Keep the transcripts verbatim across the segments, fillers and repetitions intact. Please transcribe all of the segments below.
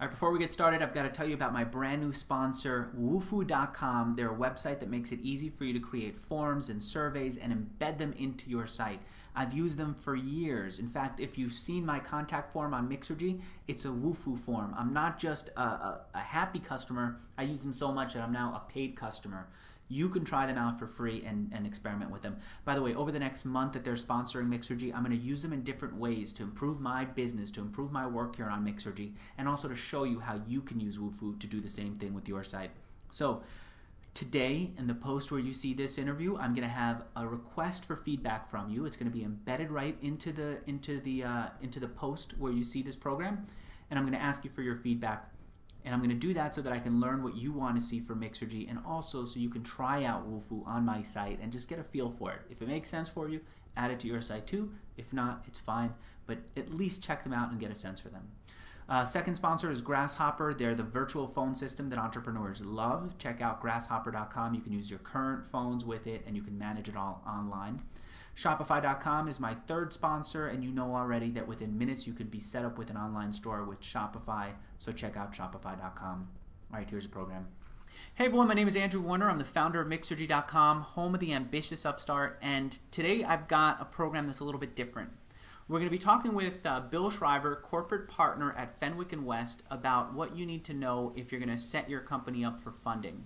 All right, before we get started, I've got to tell you about my brand new sponsor, Wufoo dot com. They're a website that makes it easy for you to create forms and surveys and embed them into your site. I've used them for years. In fact, if you've seen my contact form on Mixergy, it's a Wufoo form. I'm not just a, a, a happy customer. I use them so much that I'm now a paid customer. You can try them out for free and, and experiment with them. By the way, over the next month that they're sponsoring Mixergy, I'm going to use them in different ways to improve my business, to improve my work here on Mixergy, and also to show you how you can use Wufoo to do the same thing with your site. So today, in the post where you see this interview, I'm going to have a request for feedback from you. It's going to be embedded right into the into the uh, into the post where you see this program, and I'm going to ask you for your feedback. And I'm going to do that so that I can learn what you want to see from Mixergy, and also so you can try out Wufoo on my site and just get a feel for it. If it makes sense for you, add it to your site too. If not, it's fine, but at least check them out and get a sense for them. Uh, second sponsor is Grasshopper. They're the virtual phone system that entrepreneurs love. Check out grasshopper dot com. You can use your current phones with it, and you can manage it all online. Shopify dot com is my third sponsor, and you know already that within minutes you can be set up with an online store with Shopify, so check out shopify dot com. All right, here's the program. Hey everyone, my name is Andrew Warner. I'm the founder of Mixergy dot com, home of the ambitious upstart, and today I've got a program that's a little bit different. We're going to be talking with uh, Bill Schreiber, corporate partner at Fenwick and West, about what you need to know if you're going to set your company up for funding.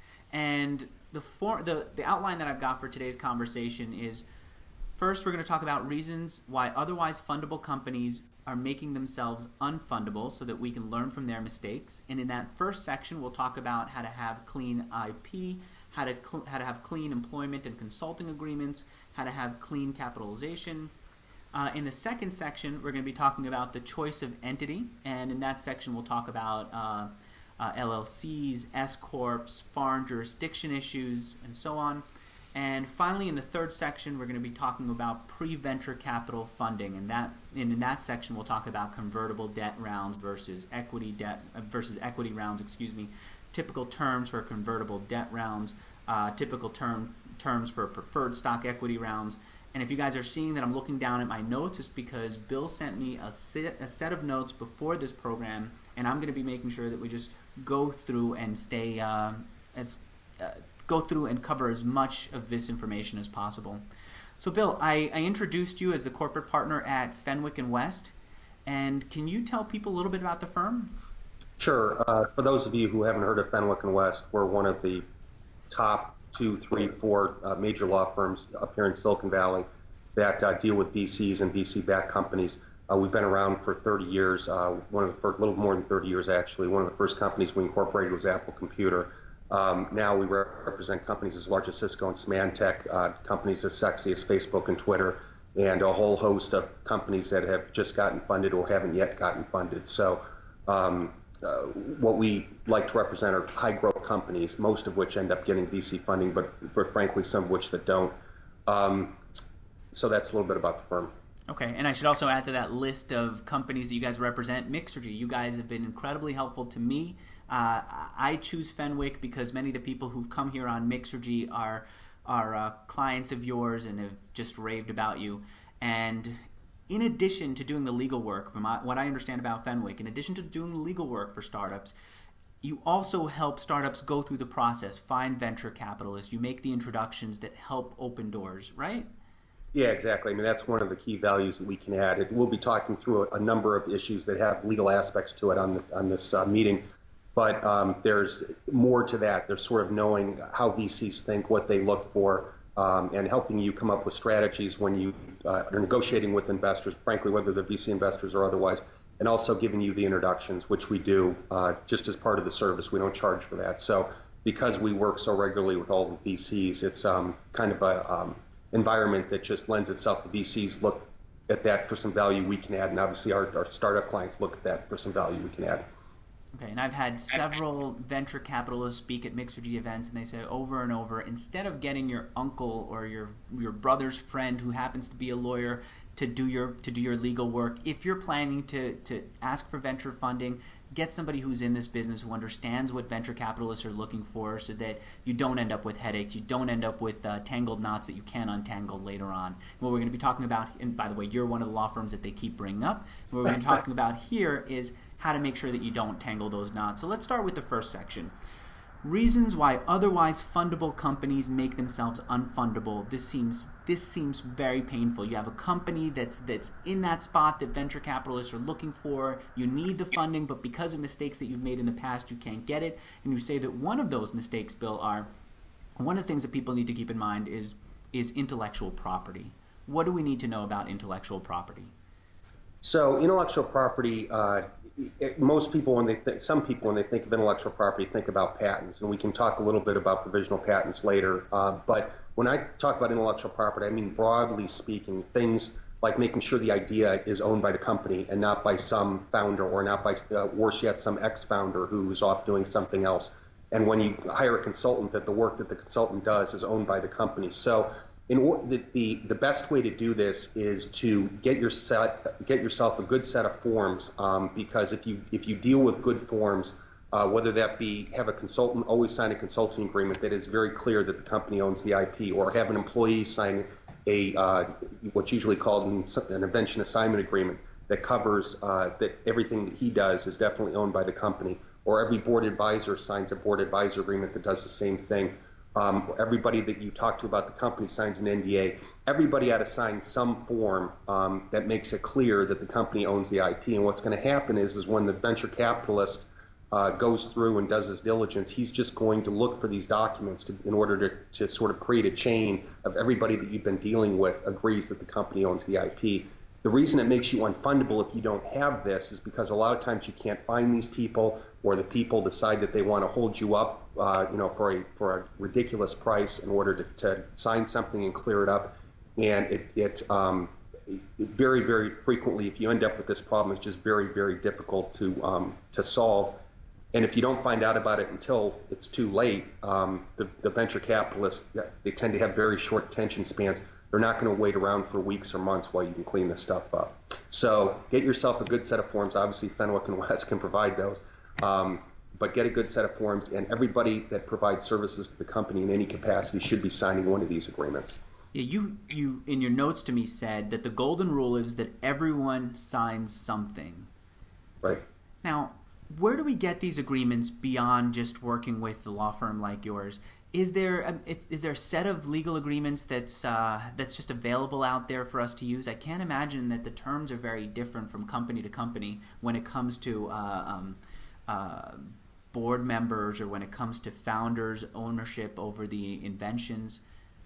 And the, for, the, the outline that I've got for today's conversation is, first, we're going to talk about reasons why otherwise fundable companies are making themselves unfundable so that we can learn from their mistakes. And in that first section, we'll talk about how to have clean I P, how to, how to have clean employment and consulting agreements, how to have clean capitalization. Uh, in the second section, we're going to be talking about the choice of entity. And in that section, we'll talk about uh, uh, L L Cs, S-corps, foreign jurisdiction issues, and so on. And finally, in the third section, we're going to be talking about pre-venture capital funding, and that and in that section, we'll talk about convertible debt rounds versus equity debt uh, versus equity rounds. Excuse me, typical terms for convertible debt rounds, uh, typical term terms for preferred stock equity rounds. And if you guys are seeing that I'm looking down at my notes, it's because Bill sent me a set, a set of notes before this program, and I'm going to be making sure that we just go through and stay uh, as uh, go through and cover as much of this information as possible. So Bill, I, I introduced you as the corporate partner at Fenwick and West, and can you tell people a little bit about the firm? Sure. Uh, for those of you who haven't heard of Fenwick and West, we're one of the top two, three, four uh, major law firms up here in Silicon Valley that uh, deal with V Cs and V C-backed companies. Uh, we've been around for thirty years, uh, one of the first, a little more than thirty years actually. One of the first companies we incorporated was Apple Computer. Um, now we represent companies as large as Cisco and Symantec, uh, companies as sexy as Facebook and Twitter, and a whole host of companies that have just gotten funded or haven't yet gotten funded. So um, uh, what we like to represent are high growth companies, most of which end up getting V C funding, but, but frankly some of which that don't. Um, so that's a little bit about the firm. Okay, and I should also add to that list of companies that you guys represent, Mixergy. You guys have been incredibly helpful to me. Uh, I choose Fenwick because many of the people who've come here on Mixergy are are uh, clients of yours and have just raved about you. And in addition to doing the legal work, from what I understand about Fenwick, in addition to doing the legal work for startups, you also help startups go through the process, find venture capitalists. You make the introductions that help open doors, right? Yeah, exactly. I mean, that's one of the key values that we can add. And we'll be talking through a, a number of issues that have legal aspects to it on, the, on this uh, meeting. But um, there's more to that. There's sort of knowing how V Cs think, what they look for, um, and helping you come up with strategies when you uh, are negotiating with investors, frankly, whether they're V C investors or otherwise, and also giving you the introductions, which we do uh, just as part of the service. We don't charge for that. So because we work so regularly with all the V Cs, it's um, kind of a um, environment that just lends itself to V Cs look at that for some value we can add, and obviously our, our startup clients look at that for some value we can add. Okay, and I've had several venture capitalists speak at Mixergy events, and they say over and over, instead of getting your uncle or your your brother's friend who happens to be a lawyer to do your to do your legal work, if you're planning to to ask for venture funding, get somebody who's in this business who understands what venture capitalists are looking for, so that you don't end up with headaches, you don't end up with uh, tangled knots that you can't untangle later on. And what we're going to be talking about, and by the way, you're one of the law firms that they keep bringing up. What we're going to be talking about here is how to make sure that you don't tangle those knots. So let's start with the first section. Reasons why otherwise fundable companies make themselves unfundable. This seems this seems very painful. You have a company that's that's in that spot that venture capitalists are looking for. You need the funding, but because of mistakes that you've made in the past, you can't get it. And you say that one of those mistakes, Bill, are one of the things that people need to keep in mind is is intellectual property. What do we need to know about intellectual property? So intellectual property, uh, it, most people, when they th- some people, when they think of intellectual property, think about patents, and we can talk a little bit about provisional patents later. Uh, but when I talk about intellectual property, I mean broadly speaking, things like making sure the idea is owned by the company and not by some founder, or not by, uh, worse yet, some ex-founder who's off doing something else. And when you hire a consultant, that the work that the consultant does is owned by the company. So in or, the, the, the best way to do this is to get your set, get yourself a good set of forms, um, because if you if you deal with good forms, uh, whether that be have a consultant always sign a consulting agreement that is very clear that the company owns the I P, or have an employee sign a uh, what's usually called an, an invention assignment agreement that covers uh, that everything that he does is definitely owned by the company, or every board advisor signs a board advisor agreement that does the same thing. Um, everybody that you talk to about the company signs an N D A. Everybody ought to sign some form um, that makes it clear that the company owns the I P. And what's going to happen is, is when the venture capitalist uh, goes through and does his diligence, he's just going to look for these documents to, in order to, to sort of create a chain of everybody that you've been dealing with agrees that the company owns the I P. The reason it makes you unfundable if you don't have this is because a lot of times you can't find these people, or the people decide that they want to hold you up, uh, you know, for a for a ridiculous price in order to, to sign something and clear it up. And it it, um, it very very frequently, if you end up with this problem, it's just very very difficult to um, to solve. And if you don't find out about it until it's too late, um, the, the venture capitalists, they tend to have very short attention spans. They're not going to wait around for weeks or months while you can clean this stuff up. So get yourself a good set of forms. Obviously, Fenwick and West can provide those. Um, but get a good set of forms, and everybody that provides services to the company in any capacity should be signing one of these agreements. Yeah, you, you in your notes to me said that the golden rule is that everyone signs something. Right. Now, where do we get these agreements beyond just working with a law firm like yours? Is there a, is there a set of legal agreements that's uh, that's just available out there for us to use? I can't imagine that the terms are very different from company to company when it comes to uh, um, uh, board members, or when it comes to founders' ownership over the inventions.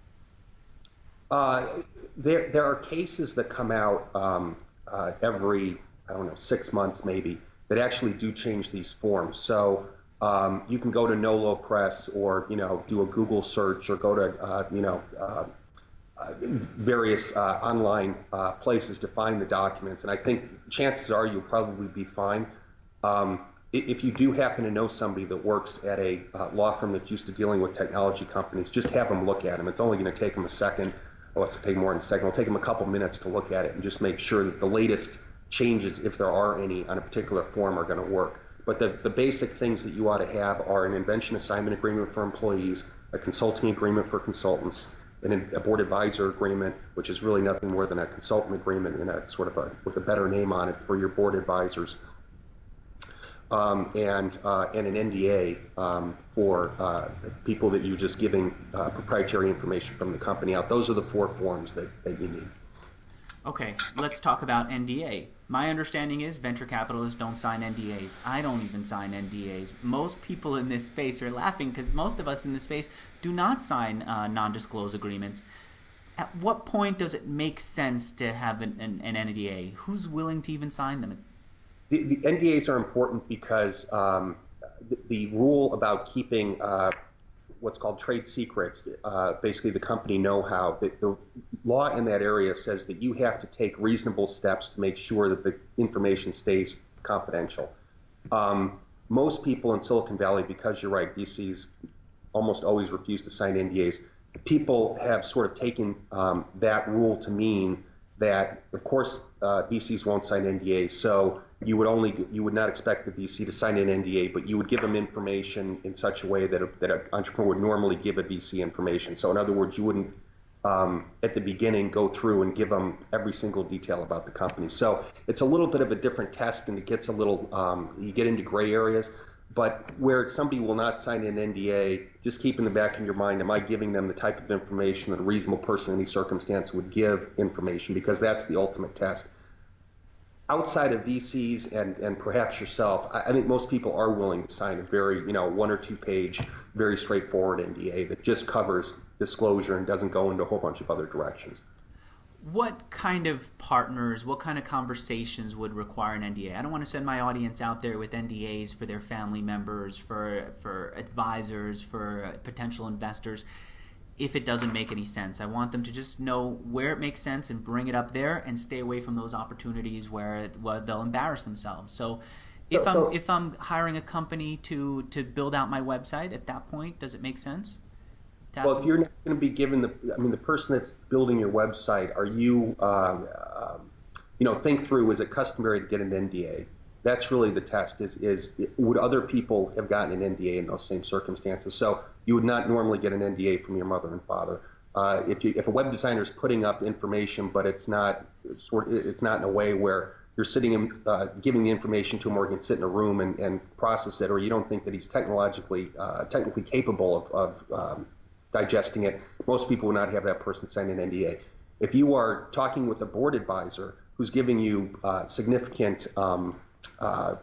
Uh, there there are cases that come out um, uh, every I don't know six months maybe that actually do change these forms. So. Um, you can go to Nolo Press, or you know, do a Google search, or go to uh, you know uh, uh, various uh, online uh, places to find the documents. And I think chances are you'll probably be fine. Um, if you do happen to know somebody that works at a uh, law firm that's used to dealing with technology companies, just have them look at them. It's only going to take them a second. Well, it's take more than a second. It'll take them a couple minutes to look at it and just make sure that the latest changes, if there are any, on a particular form are going to work. But the, the basic things that you ought to have are an invention assignment agreement for employees, a consulting agreement for consultants, and a board advisor agreement, which is really nothing more than a consultant agreement and a sort of a, with a better name on it for your board advisors, um, and uh, and an N D A um, for uh, people that you're just giving uh, proprietary information from the company out. Those are the four forms that, that you need. Okay, let's talk about N D A. My understanding is venture capitalists don't sign N D As. I don't even sign N D As. Most people in this space are laughing because most of us in this space do not sign uh, non-disclose agreements. At what point does it make sense to have an, an, an N D A? Who's willing to even sign them? The, the N D As are important because um, the, the rule about keeping uh, what's called trade secrets, uh, basically the company know-how, the, the law in that area says that you have to take reasonable steps to make sure that the information stays confidential. Um, most people in Silicon Valley, because you're right, V Cs almost always refuse to sign N D As. People have sort of taken um, that rule to mean that, of course, uh, V Cs won't sign N D As, so you would only you would not expect the V C to sign an N D A, but you would give them information in such a way that a, that an entrepreneur would normally give a V C information. So in other words, you wouldn't um, at the beginning go through and give them every single detail about the company. So it's a little bit of a different test, and it gets a little, um, you get into gray areas. But where somebody will not sign an N D A, just keep in the back of your mind, am I giving them the type of information that a reasonable person in any circumstance would give information? Because that's the ultimate test. Outside of V Cs and, and perhaps yourself, I, I think most people are willing to sign a very, you know, one or two page, very straightforward N D A that just covers disclosure and doesn't go into a whole bunch of other directions. What kind of partners, what kind of conversations would require an N D A? I don't want to send my audience out there with N D As for their family members, for for advisors, for potential investors, if it doesn't make any sense. I want them to just know where it makes sense and bring it up there, and stay away from those opportunities where, where they'll embarrass themselves. So, so if I'm so, if I'm hiring a company to to build out my website, at that point, does it make sense? Well, if you're not going to be given the, I mean, the person that's building your website, are you, um, um, you know, think through, is it customary to get an N D A? That's really the test, is, is would other people have gotten an N D A in those same circumstances? So you would not normally get an N D A from your mother and father. Uh, if, you, if a web designer is putting up information, but it's not, it's not in a way where you're sitting and uh, giving the information to him, or he can sit in a room and, and process it, or you don't think that he's technologically, uh, technically capable of, of um, digesting it, most people will not have that person sign an N D A. If you are talking with a board advisor who's giving you uh, significant um, uh,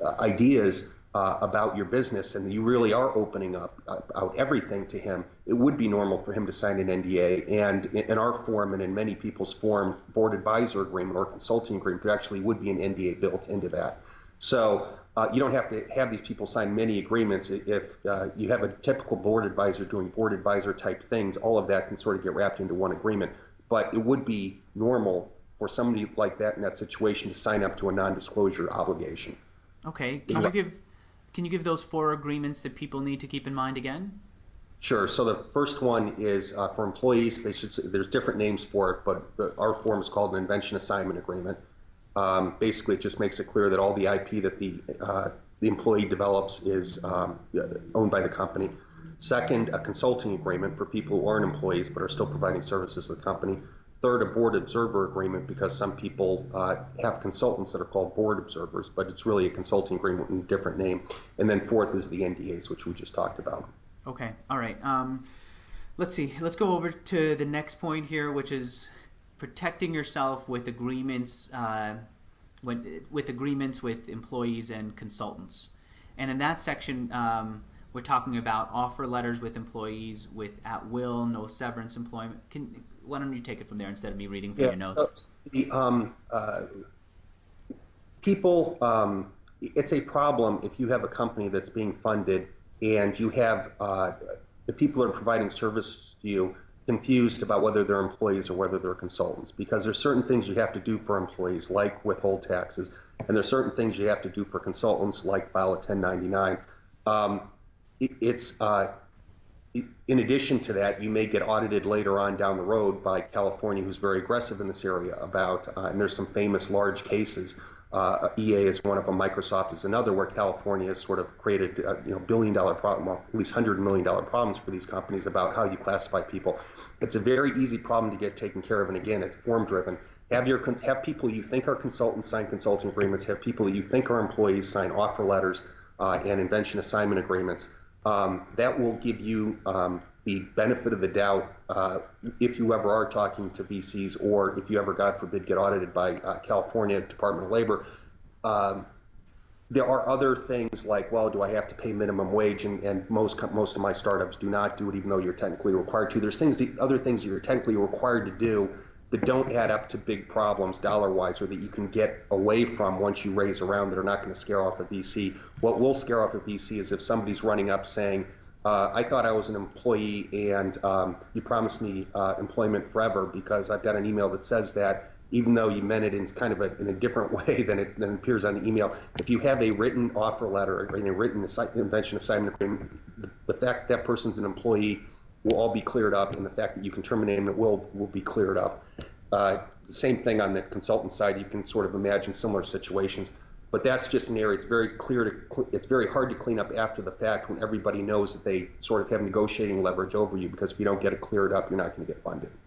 ideas uh, about your business, and you really are opening up uh, out everything to him, it would be normal for him to sign an N D A. And in, in our form, and in many people's form, board advisor agreement or consulting agreement, there actually would be an N D A built into that. So uh, you don't have to have these people sign many agreements. If uh, you have a typical board advisor doing board advisor type things, all of that can sort of get wrapped into one agreement. But it would be normal for somebody like that in that situation to sign up to a non-disclosure obligation. Okay. Can you give can you give those four agreements that people need to keep in mind again? Sure. So the first one is uh, for employees. They should. There's different names for it, but the, our form is called an invention assignment agreement. Um, basically, it just makes it clear that all the I P that the uh, the employee develops is um, owned by the company. Second, a consulting agreement for people who aren't employees but are still providing services to the company. Third, a board observer agreement, because some people uh, have consultants that are called board observers, but it's really a consulting agreement with a different name. And then fourth is the N D As, which we just talked about. Okay. All right. Um, let's see. Let's go over to the next point here, which is protecting yourself with agreements, uh, when, with agreements with employees and consultants. And in that section, um, we're talking about offer letters with employees, with at will, no severance employment. Can, why don't you take it from there instead of me reading from yeah, your notes? So the, um, uh, people, um, it's a problem if you have a company that's being funded and you have uh, the people that are providing service to you confused about whether they're employees or whether they're consultants, because there's certain things you have to do for employees, like withhold taxes, and there's certain things you have to do for consultants, like file a ten ninety-nine. Um, it, it's uh, in addition to that, you may get audited later on down the road by California, who's very aggressive in this area about, uh, and there's some famous large cases. Uh, E A is one of them, Microsoft is another, where California has sort of created uh, you know, billion dollar problem, well, at least one hundred million dollar problems for these companies about how you classify people. It's a very easy problem to get taken care of, and again, it's form driven. Have your have people you think are consultants sign consulting agreements, have people that you think are employees sign offer letters uh, and invention assignment agreements. Um, that will give you um, the benefit of the doubt uh, if you ever are talking to V Cs, or if you ever, God forbid, get audited by uh, California Department of Labor. Um, there are other things like, well, do I have to pay minimum wage? And, and most most of my startups do not do it, even though you're technically required to. There's things, the other things you're technically required to do that don't add up to big problems dollar-wise, or that you can get away from once you raise a round, that are not going to scare off a V C. What will scare off a V C is if somebody's running up saying, uh, I thought I was an employee and um, you promised me uh, employment forever, because I've got an email that says that, even though you meant it in kind of a, in a different way than it, than it appears on the email. If you have a written offer letter or a written assi- invention assignment agreement, the, the fact that person's an employee will all be cleared up, and the fact that you can terminate them will will be cleared up. Uh, same thing on the consultant side. You can sort of imagine similar situations, but that's just an area. It's very clear to. It's very hard to clean up after the fact, when everybody knows that they sort of have negotiating leverage over you, because if you don't get it cleared up, you're not going to get funded.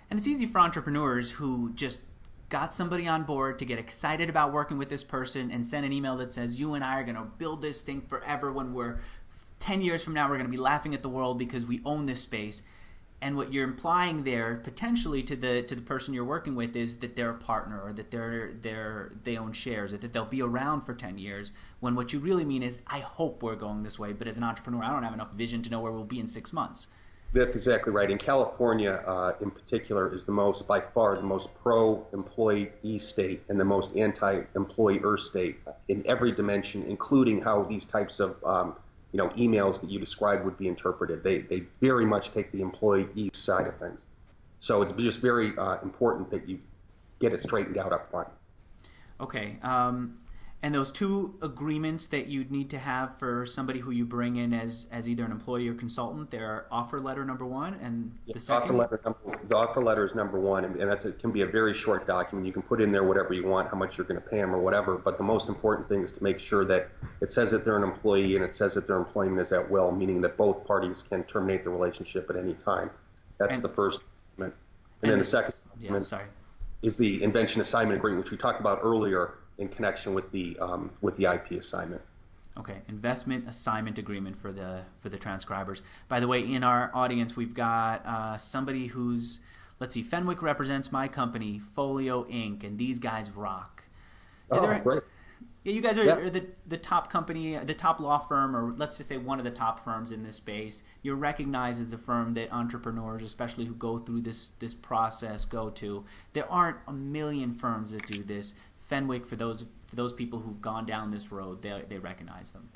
And it's easy for entrepreneurs who just got somebody on board to get excited about working with this person and send an email that says, you and I are going to build this thing forever. When we're ten years from now, we're going to be laughing at the world because we own this space. And what you're implying there potentially to the to the person you're working with is that they're a partner, or that they're they're they own shares, or that they'll be around for ten years, when what you really mean is, I hope we're going this way, but as an entrepreneur, I don't have enough vision to know where we'll be in six months. That's exactly right. And California, uh, in particular, is the most, by far, the most pro-employee state and the most anti-employer state in every dimension, including how these types of um, you know, emails that you described would be interpreted. They, they very much take the employee side of things. So it's just very uh, important that you get it straightened out up front. Okay. Um, and those two agreements that you'd need to have for somebody who you bring in as, as either an employee or consultant, they're offer letter number one, and the yeah, second? Offer letter number, the offer letter is number one, and, and that's it can be a very short document. You can put in there whatever you want, how much you're going to pay them or whatever, but the most important thing is to make sure that it says that they're an employee and it says that their employment is at will, meaning that both parties can terminate the relationship at any time. That's and, the first document. And, and then this, the second yeah, document sorry. is the invention assignment agreement, which we talked about earlier in connection with the um, with the I P assignment. Okay, investment assignment agreement for the for the transcribers. By the way, in our audience, we've got uh, somebody who's, let's see, Fenwick represents my company, Folio Incorporated, and these guys rock. Oh, there, great. Yeah, you guys are, Yep. are the the top company, the top law firm, or let's just say one of the top firms in this space. You're recognized as a firm that entrepreneurs, especially who go through this this process, go to. There aren't a million firms that do this. Fenwick, for those for those people who've gone down this road, they they recognize them.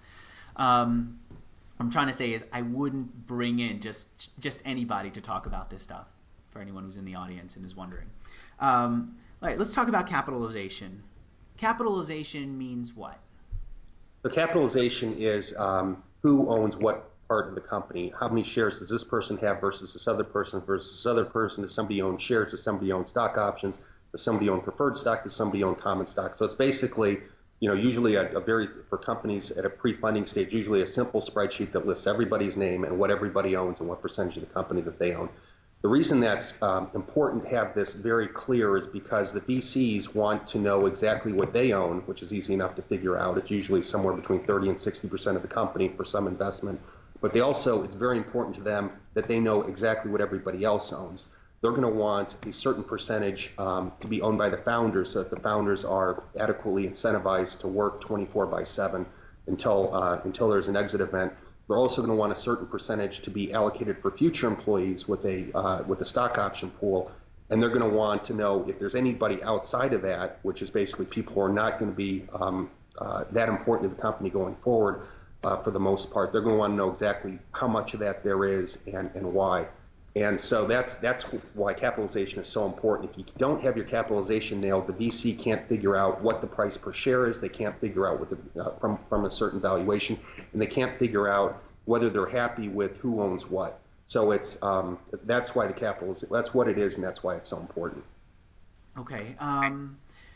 Um, what I'm trying to say is, I wouldn't bring in just just anybody to talk about this stuff. For anyone who's in the audience and is wondering, um, all right, let's talk about capitalization. Capitalization means what? The capitalization is um, who owns what part of the company. How many shares does this person have versus this other person versus this other person? Does somebody own shares? Does somebody own stock options? Does somebody own preferred stock? Does somebody own common stock? So it's basically, you know, usually a, a very, for companies at a pre-funding stage, usually a simple spreadsheet that lists everybody's name and what everybody owns and what percentage of the company that they own. The reason that's um, important to have this very clear is because the V Cs want to know exactly what they own, which is easy enough to figure out. It's usually somewhere between thirty and sixty percent of the company for some investment. But they also, it's very important to them that they know exactly what everybody else owns. They're going to want a certain percentage um, to be owned by the founders, so that the founders are adequately incentivized to work twenty-four by seven until uh, until there's an exit event. They're also going to want a certain percentage to be allocated for future employees with a uh, with a stock option pool, and they're going to want to know if there's anybody outside of that, which is basically people who are not going to be um, uh, that important to the company going forward. Uh, for the most part, they're going to want to know exactly how much of that there is and and why. And so that's that's why capitalization is so important. If you don't have your capitalization nailed, the V C can't figure out what the price per share is. They can't figure out what the, uh, from from a certain valuation, and they can't figure out whether they're happy with who owns what. So it's um, that's why the capital is, that's what it is, and that's why it's so important. Okay. Um,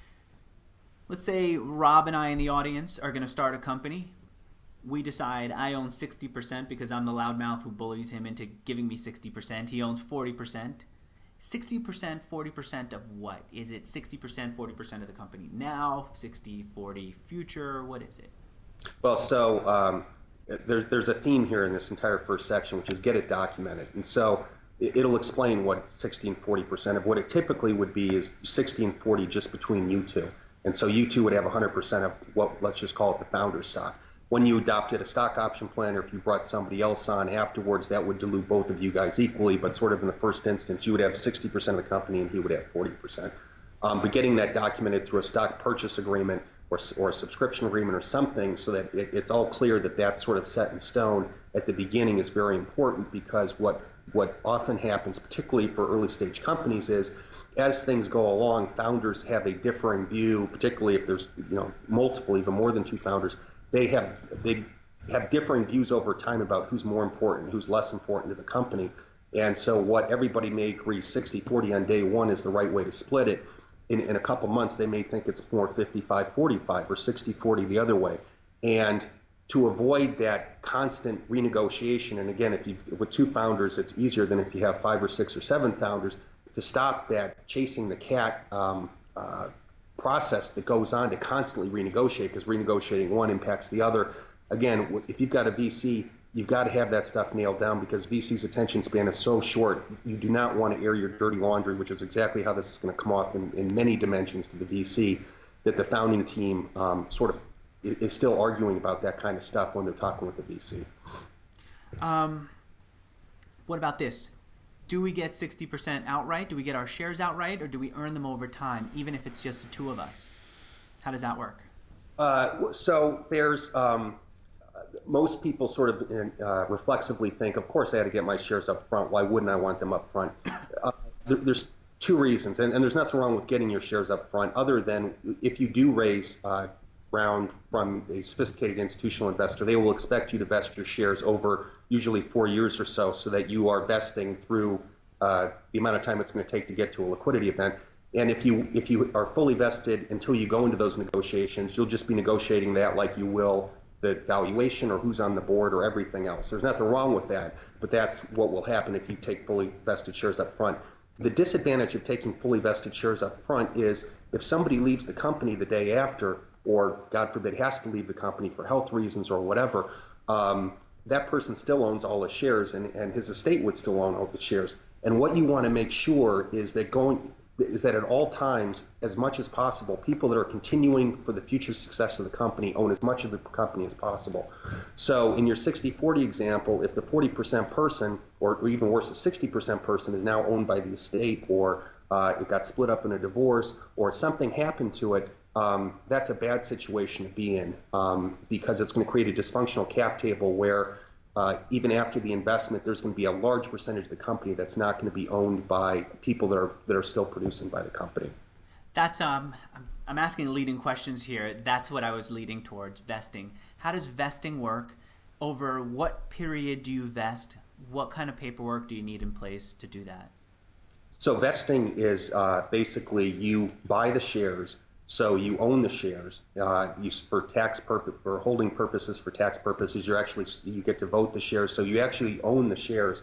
let's say Rob and I in the audience are going to start a company. We decide I own sixty percent because I'm the loudmouth who bullies him into giving me sixty percent. He owns forty percent. sixty percent, forty percent of what? Is it sixty percent, forty percent of the company now, sixty, forty future? What is it? Well, so um, there, there's a theme here in this entire first section, which is get it documented. And so it, it'll explain what sixty and forty percent of what it typically would be is sixty and forty just between you two. And so you two would have one hundred percent of what, let's just call it the founder's stock. When you adopted a stock option plan, or if you brought somebody else on afterwards, that would dilute both of you guys equally, but sort of in the first instance, you would have sixty percent of the company and he would have forty percent. Um, but getting that documented through a stock purchase agreement or, or a subscription agreement or something so that it, it's all clear that that's sort of set in stone at the beginning is very important, because what, what often happens, particularly for early stage companies, is as things go along, founders have a differing view, particularly if there's you know multiple, even more than two founders. They have they have differing views over time about who's more important, who's less important to the company. And so what everybody may agree sixty forty on day one is the right way to split it. In, in a couple months, they may think it's more fifty-five forty-five or sixty forty the other way. And to avoid that constant renegotiation, and again, if you with two founders, it's easier than if you have five or six or seven founders. to stop that chasing the cat um, uh, process that goes on to constantly renegotiate, because renegotiating one impacts the other. Again, if you've got a V C, you've got to have that stuff nailed down, because V C's attention span is so short. You do not want to air your dirty laundry, which is exactly how this is going to come off in, in many dimensions to the V C, that the founding team um, sort of is still arguing about that kind of stuff when they're talking with the V C. Um, what about this? Do we get sixty percent outright? Do we get our shares outright, or do we earn them over time, even if it's just the two of us? How does that work? Uh, so there's um, most people sort of uh, reflexively think, of course I had to get my shares up front. Why wouldn't I want them up front? Uh, there, there's two reasons, and, and there's nothing wrong with getting your shares up front, other than if you do raise uh, round from a sophisticated institutional investor, they will expect you to vest your shares over usually four years or so, so that you are vesting through uh, the amount of time it's going to take to get to a liquidity event. And if you if you are fully vested until you go into those negotiations, you'll just be negotiating that like you will the valuation or who's on the board or everything else. There's nothing wrong with that, but that's what will happen if you take fully vested shares up front. The disadvantage of taking fully vested shares up front is if somebody leaves the company the day after, or God forbid has to leave the company for health reasons or whatever, um, that person still owns all the shares, and, and his estate would still own all the shares. And what you want to make sure is that going is that at all times, as much as possible, people that are continuing for the future success of the company own as much of the company as possible. So in your sixty forty example, if the forty percent person, or, or even worse, the sixty percent person is now owned by the estate, or uh, it got split up in a divorce, or something happened to it, um, that's a bad situation to be in, um, because it's going to create a dysfunctional cap table where Uh, even after the investment, there's going to be a large percentage of the company that's not going to be owned by people that are that are still producing by the company. That's um, I'm asking leading questions here. That's what I was leading towards, vesting. How does vesting work? Over what period do you vest? What kind of paperwork do you need in place to do that? So vesting is uh, basically you buy the shares. So you own the shares. Uh, you, for tax purpose, for holding purposes, for tax purposes, you actually you get to vote the shares. So you actually own the shares.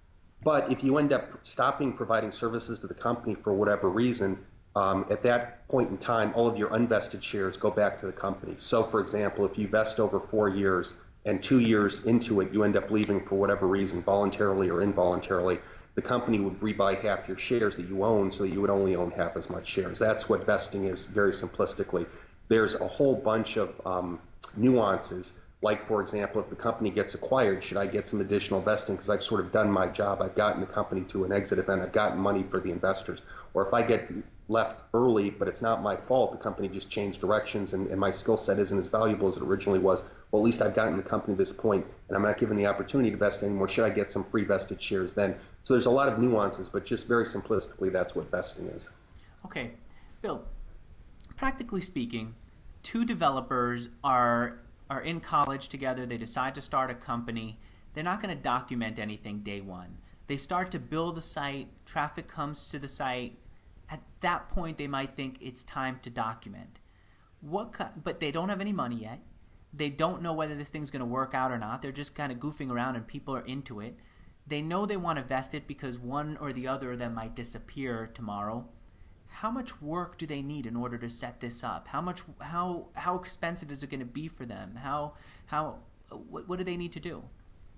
But if you end up stopping providing services to the company for whatever reason, um, at that point in time, all of your unvested shares go back to the company. So, for example, if you vest over four years and two years into it, you end up leaving for whatever reason, voluntarily or involuntarily, the company would rebuy half your shares that you own, so that you would only own half as much shares. That's what vesting is, very simplistically. There's a whole bunch of um, nuances, like, for example, if the company gets acquired, should I get some additional vesting because I've sort of done my job, I've gotten the company to an exit event, I've gotten money for the investors. Or if I get left early, but it's not my fault, the company just changed directions and, and my skill set isn't as valuable as it originally was, well, at least I've gotten the company to this point and I'm not given the opportunity to vest anymore. Should I get some free vested shares then? So there's a lot of nuances, but just very simplistically, that's what vesting is. Okay. Bill, practically speaking, two developers are are in college together. They decide to start a company. They're not going to document anything day one. They start to build the site. Traffic comes to the site. At that point, they might think it's time to document. What? But they don't have any money yet. They don't know whether this thing's going to work out or not. They're just kind of goofing around and people are into it. They know they want to vest it because one or the other of them might disappear tomorrow. How much work do they need in order to set this up? How much? How how expensive is it going to be for them? How how what, what do they need to do?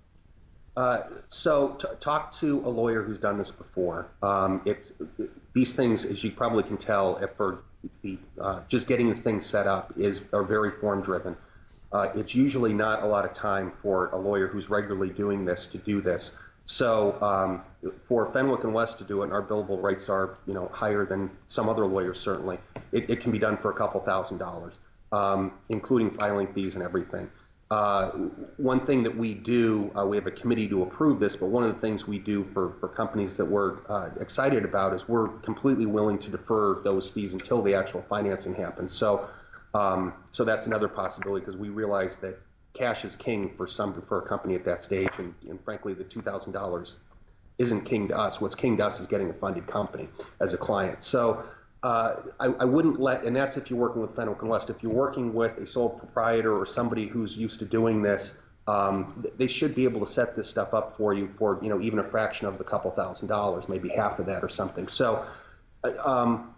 Uh, so t- talk to a lawyer who's done this before. Um, it's these things, as you probably can tell, if for the uh, just getting the thing set up is are very form driven. Uh, it's usually not a lot of time for a lawyer who's regularly doing this to do this. So um, for Fenwick and West to do it, and our billable rates are, you know, higher than some other lawyers certainly, it, it can be done for a couple thousand dollars, um, including filing fees and everything. Uh, one thing that we do, uh, we have a committee to approve this, but one of the things we do for, for companies that we're uh, excited about is we're completely willing to defer those fees until the actual financing happens. So, um, so that's another possibility, because we realize that cash is king for some for a company at that stage, and, and frankly, the two thousand dollars isn't king to us. What's king to us is getting a funded company as a client. So uh, I, I wouldn't let, and that's if you're working with Fenwick and West. If you're working with a sole proprietor or somebody who's used to doing this, um, they should be able to set this stuff up for you for, you know, even a fraction of the couple thousand dollars, maybe half of that or something. So um,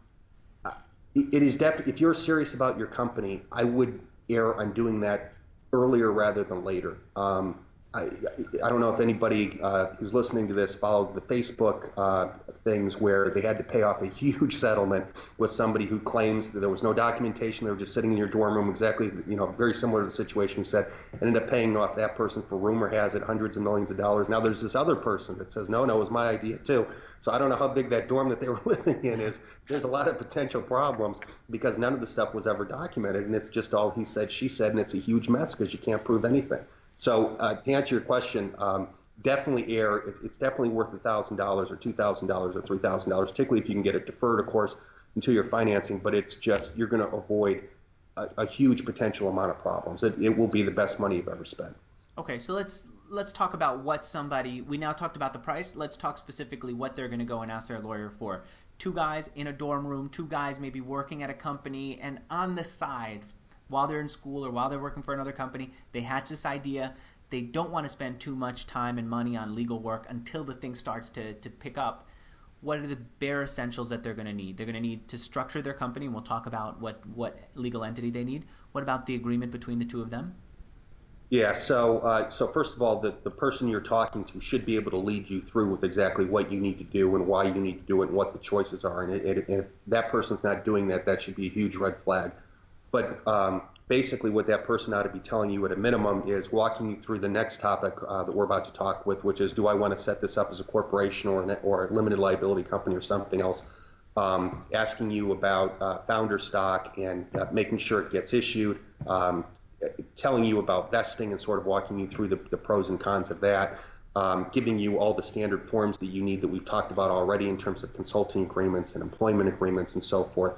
it is definitely, if you're serious about your company, I would err on doing that earlier rather than later. Um, I, I don't know if anybody uh, who's listening to this followed the Facebook uh, things where they had to pay off a huge settlement with somebody who claims that there was no documentation. They were just sitting in your dorm room, exactly, you know, very similar to the situation you said, and ended up paying off that person for, rumor has it, hundreds of millions of dollars. Now there's this other person that says, no, no, it was my idea too. So I don't know how big that dorm that they were living in is. There's a lot of potential problems because none of the stuff was ever documented, and it's just all he said, she said, and it's a huge mess because you can't prove anything. So uh, to answer your question, um, definitely err. It, it's definitely worth one thousand dollars or two thousand dollars or three thousand dollars, particularly if you can get it deferred, of course, until you're financing. But it's just, you're going to avoid a, a huge potential amount of problems. It, it will be the best money you've ever spent. Okay, so let's let's talk about what somebody, we now talked about the price. Let's talk specifically what they're going to go and ask their lawyer for. Two guys in a dorm room, two guys maybe working at a company, and on the side, while they're in school or while they're working for another company, they hatch this idea. They don't want to spend too much time and money on legal work until the thing starts to, to pick up. What are the bare essentials that they're going to need? They're going to need to structure their company, and we'll talk about what, what legal entity they need. What about the agreement between the two of them? Yeah, so uh, so first of all, the, the person you're talking to should be able to lead you through with exactly what you need to do and why you need to do it and what the choices are. And, it, it, and if that person's not doing that, that should be a huge red flag. But um, basically what that person ought to be telling you at a minimum is walking you through the next topic uh, that we're about to talk with, which is, do I want to set this up as a corporation or, an, or a limited liability company or something else? Um, asking you about uh, founder stock and uh, making sure it gets issued, um, telling you about vesting and sort of walking you through the, the pros and cons of that, um, giving you all the standard forms that you need that we've talked about already in terms of consulting agreements and employment agreements and so forth.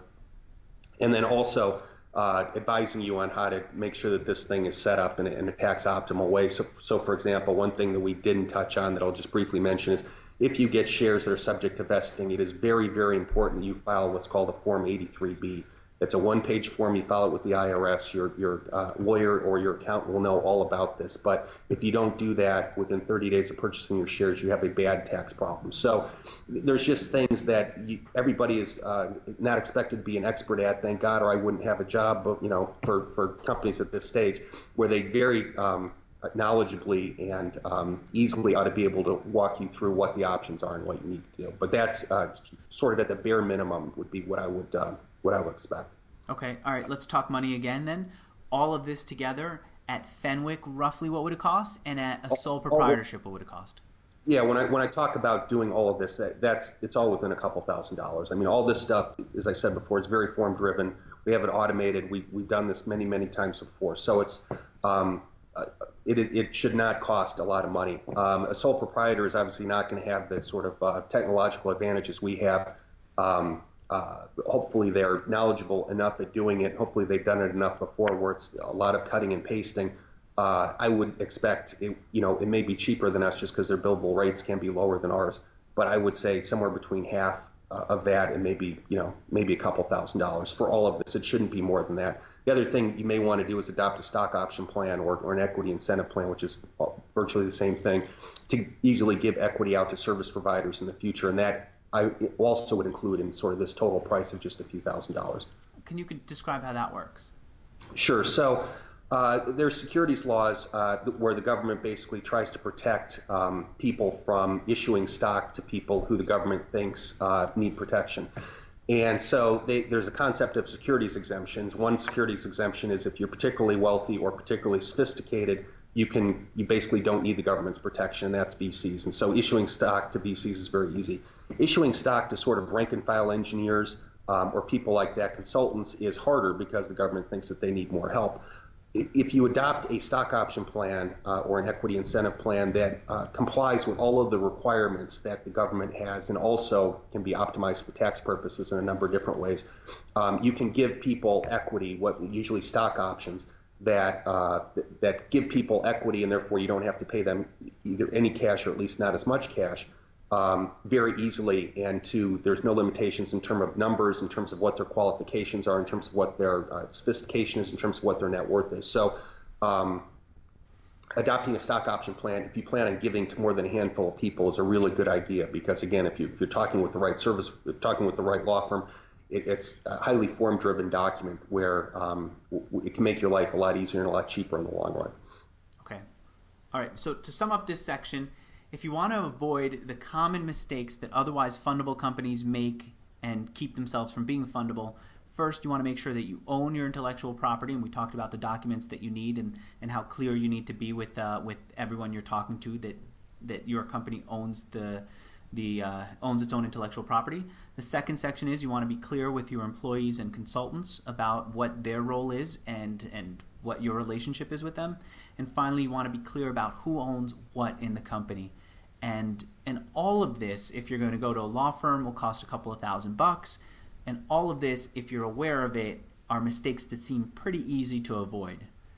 And then also uh, advising you on how to make sure that this thing is set up in a, in a tax optimal way. So, so, for example, one thing that we didn't touch on that I'll just briefly mention is if you get shares that are subject to vesting, it is very, very important you file what's called a Form eighty-three B. It's a one-page form. You file it with the I R S. Your, your uh, lawyer or your accountant will know all about this. But if you don't do that within thirty days of purchasing your shares, you have a bad tax problem. So there's just things that you, everybody is uh, not expected to be an expert at, thank God, or I wouldn't have a job, but, you know, for, for companies at this stage, where they very um, knowledgeably and um, easily ought to be able to walk you through what the options are and what you need to do. But that's uh, sort of at the bare minimum would be what I would uh, what I would expect. Okay, all right, let's talk money again then. All of this together at Fenwick, roughly what would it cost? And at a sole proprietorship, what would it cost? Yeah, when I when I talk about doing all of this, that, that's it's all within a couple thousand dollars. I mean, all this stuff, as I said before, is very form driven. We have it automated. We we've done this many many times before, so it's um, uh, it it should not cost a lot of money. Um, a sole proprietor is obviously not going to have the sort of uh, technological advantages we have. Um, Uh, hopefully they're knowledgeable enough at doing it. Hopefully they've done it enough before where it's a lot of cutting and pasting. Uh, I would expect, it, you know, it may be cheaper than us just because their billable rates can be lower than ours. But I would say somewhere between half uh, of that and maybe, you know, maybe a couple thousand dollars for all of this. It shouldn't be more than that. The other thing you may want to do is adopt a stock option plan or, or an equity incentive plan, which is virtually the same thing, to easily give equity out to service providers in the future. And that I also would include in sort of this total price of just a few thousand dollars. Can you describe how that works? Sure. So uh, there's securities laws uh, where the government basically tries to protect um, people from issuing stock to people who the government thinks uh, need protection. And so they, there's a concept of securities exemptions. One securities exemption is if you're particularly wealthy or particularly sophisticated, you can you basically don't need the government's protection, and that's V Cs. And so issuing stock to V Cs is very easy. Issuing stock to sort of rank and file engineers um, or people like that, consultants, is harder because the government thinks that they need more help. If you adopt a stock option plan uh, or an equity incentive plan that uh, complies with all of the requirements that the government has and also can be optimized for tax purposes in a number of different ways, um, you can give people equity, what usually stock options, that uh, that give people equity, and therefore you don't have to pay them either any cash or at least not as much cash um, very easily. And two, there's no limitations in terms of numbers, in terms of what their qualifications are, in terms of what their uh, sophistication is, in terms of what their net worth is. So um, adopting a stock option plan, if you plan on giving to more than a handful of people, is a really good idea, because again, if, you, if you're talking with the right service, if you're talking with the right law firm, it, it's a highly form-driven document where um, it can make your life a lot easier and a lot cheaper in the long run. Okay. All right. So to sum up this section, if you want to avoid the common mistakes that otherwise fundable companies make and keep themselves from being fundable, first, you want to make sure that you own your intellectual property, and we talked about the documents that you need and, and how clear you need to be with uh, with everyone you're talking to that that your company owns the the uh, owns its own intellectual property. The second section is you want to be clear with your employees and consultants about what their role is and and what your relationship is with them. And finally, you want to be clear about who owns what in the company. And and all of this, if you're going to go to a law firm, will cost a couple of thousand bucks. And all of this, if you're aware of it, are mistakes that seem pretty easy to avoid.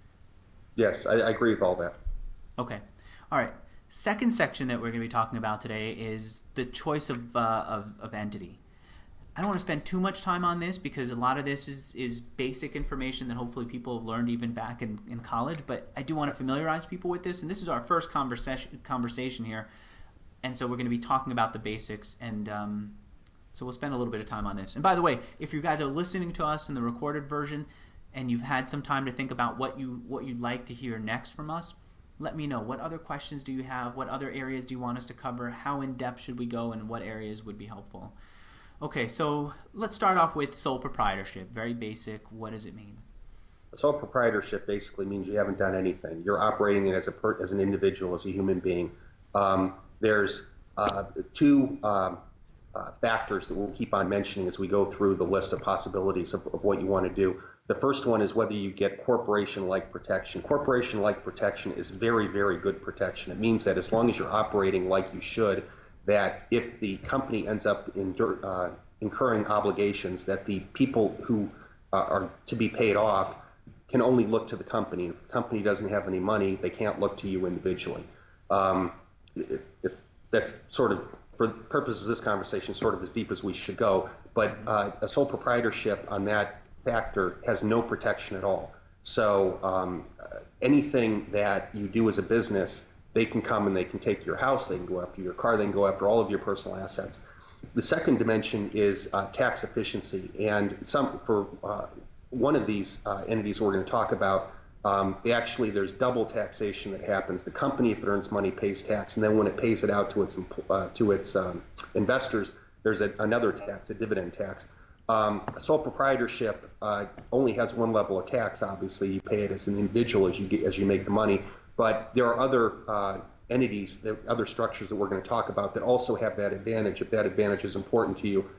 Yes, I, I agree with all that. Okay. All right. Second section that we're going to be talking about today is the choice of, uh, of, of entity. I don't want to spend too much time on this because a lot of this is, is basic information that hopefully people have learned even back in, in college, but I do want to familiarize people with this, and this is our first conversation, conversation here, and so we're going to be talking about the basics, and um, so we'll spend a little bit of time on this. And by the way, if you guys are listening to us in the recorded version and you've had some time to think about what, you, what you'd like to hear next from us, let me know. What other questions do you have? What other areas do you want us to cover? How in-depth should we go, and what areas would be helpful? Okay, so let's start off with sole proprietorship. Very basic. What does it mean? Sole proprietorship basically means you haven't done anything. You're operating it as a per, as an individual, as a human being. Um, there's uh, two um, uh, factors that we'll keep on mentioning as we go through the list of possibilities of, of what you want to do. The first one is whether you get corporation-like protection. Corporation-like protection is very, very good protection. It means that as long as you're operating like you should, that if the company ends up in, uh, incurring obligations, that the people who uh, are to be paid off can only look to the company. If the company doesn't have any money, they can't look to you individually. Um, it, it, that's sort of, for purposes of this conversation, sort of as deep as we should go. But uh, a sole proprietorship on that factor has no protection at all. So um, anything that you do as a business, they can come and they can take your house, they can go after your car, they can go after all of your personal assets. The second dimension is uh, tax efficiency. And some for uh, one of these uh, entities we're going to talk about, um, actually there's double taxation that happens. The company, if it earns money, pays tax, and then when it pays it out to its uh, to its um, investors, there's a, another tax, a dividend tax. Um, a sole proprietorship uh, only has one level of tax. Obviously, you pay it as an individual as you get, as you make the money. But there are other uh, entities, that, other structures that we're going to talk about that also have that advantage. If that advantage is important to you,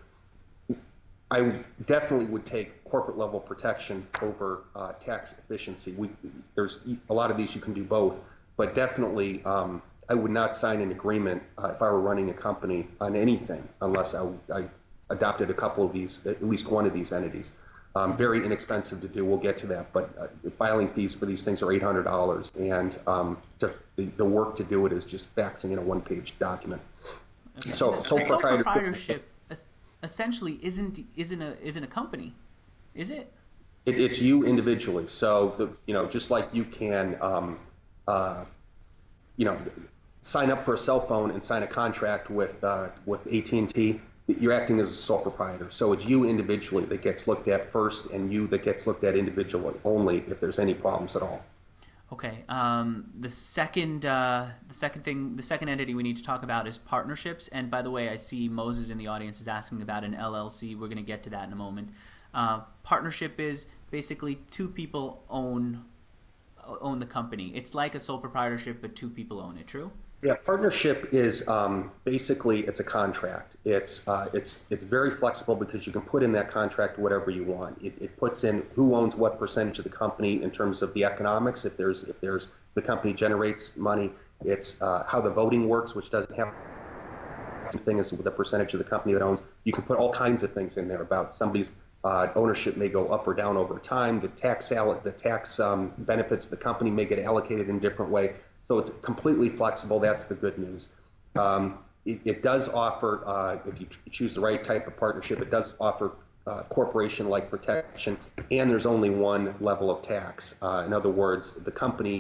I definitely would take corporate level protection over uh, tax efficiency. We, there's a lot of these you can do both, but definitely um, I would not sign an agreement uh, if I were running a company on anything unless I, I adopted a couple of these, at least one of these entities. Um, very inexpensive to do. We'll get to that, but uh, the filing fees for these things are eight hundred dollars, and um, to, the, the work to do it is just faxing in a one-page document. Okay. So, sole sole proprietorship essentially isn't isn't a isn't a company, is it? It, it's you individually. So, the, you know, just like you can, um, uh, you know, sign up for a cell phone and sign a contract with uh, with A T and T. You're acting as a sole proprietor. So it's you individually that gets looked at first, and you that gets looked at individually only if there's any problems at all. Okay. Um, the second, uh, the second thing, the second entity we need to talk about is partnerships. And by the way, I see Moses in the audience is asking about an L L C. We're going to get to that in a moment. Uh, partnership is basically two people own own the company. It's like a sole proprietorship, but two people own it. True? Yeah, partnership is um, basically it's a contract. It's uh, it's it's very flexible because you can put in that contract whatever you want. It, it puts in who owns what percentage of the company in terms of the economics. If there's if there's the company generates money, it's uh, how the voting works, which doesn't have the thing as the percentage of the company that owns. You can put all kinds of things in there about somebody's uh, ownership may go up or down over time. The tax the tax um, benefits of the company may get allocated in a different way. So it's completely flexible. That's the good news. Um, it, it does offer, uh, if you choose the right type of partnership, it does offer uh, corporation-like protection, and there's only one level of tax. Uh, in other words, the company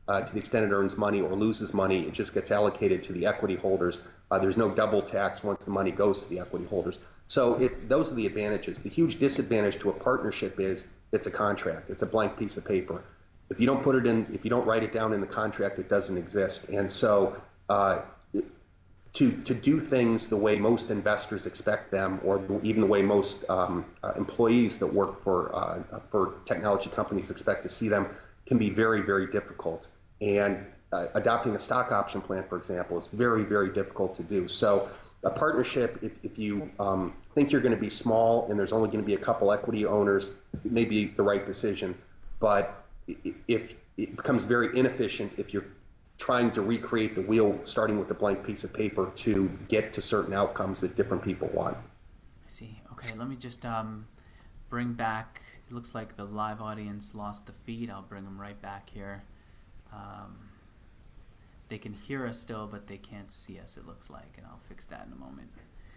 uh, to the extent it earns money or loses money, it just gets allocated to the equity holders. Uh, there's no double tax once the money goes to the equity holders. So it, those are the advantages. The huge disadvantage to a partnership is it's a contract. It's a blank piece of paper. If you don't put it in, if you don't write it down in the contract, it doesn't exist. And so uh, to to do things the way most investors expect them, or even the way most um, uh, employees that work for uh, for technology companies expect to see them, can be very, very difficult. And uh, adopting a stock option plan, for example, is very, very difficult to do. So a partnership, if, if you um, think you're going to be small and there's only going to be a couple equity owners, it may be the right decision. But if it becomes very inefficient if you're trying to recreate the wheel starting with a blank piece of paper to get to certain outcomes that different people want. I see. Okay, let me just um, bring back, it looks like the live audience lost the feed. I'll bring them right back here. Um, they can hear us still, but they can't see us, it looks like, and I'll fix that in a moment.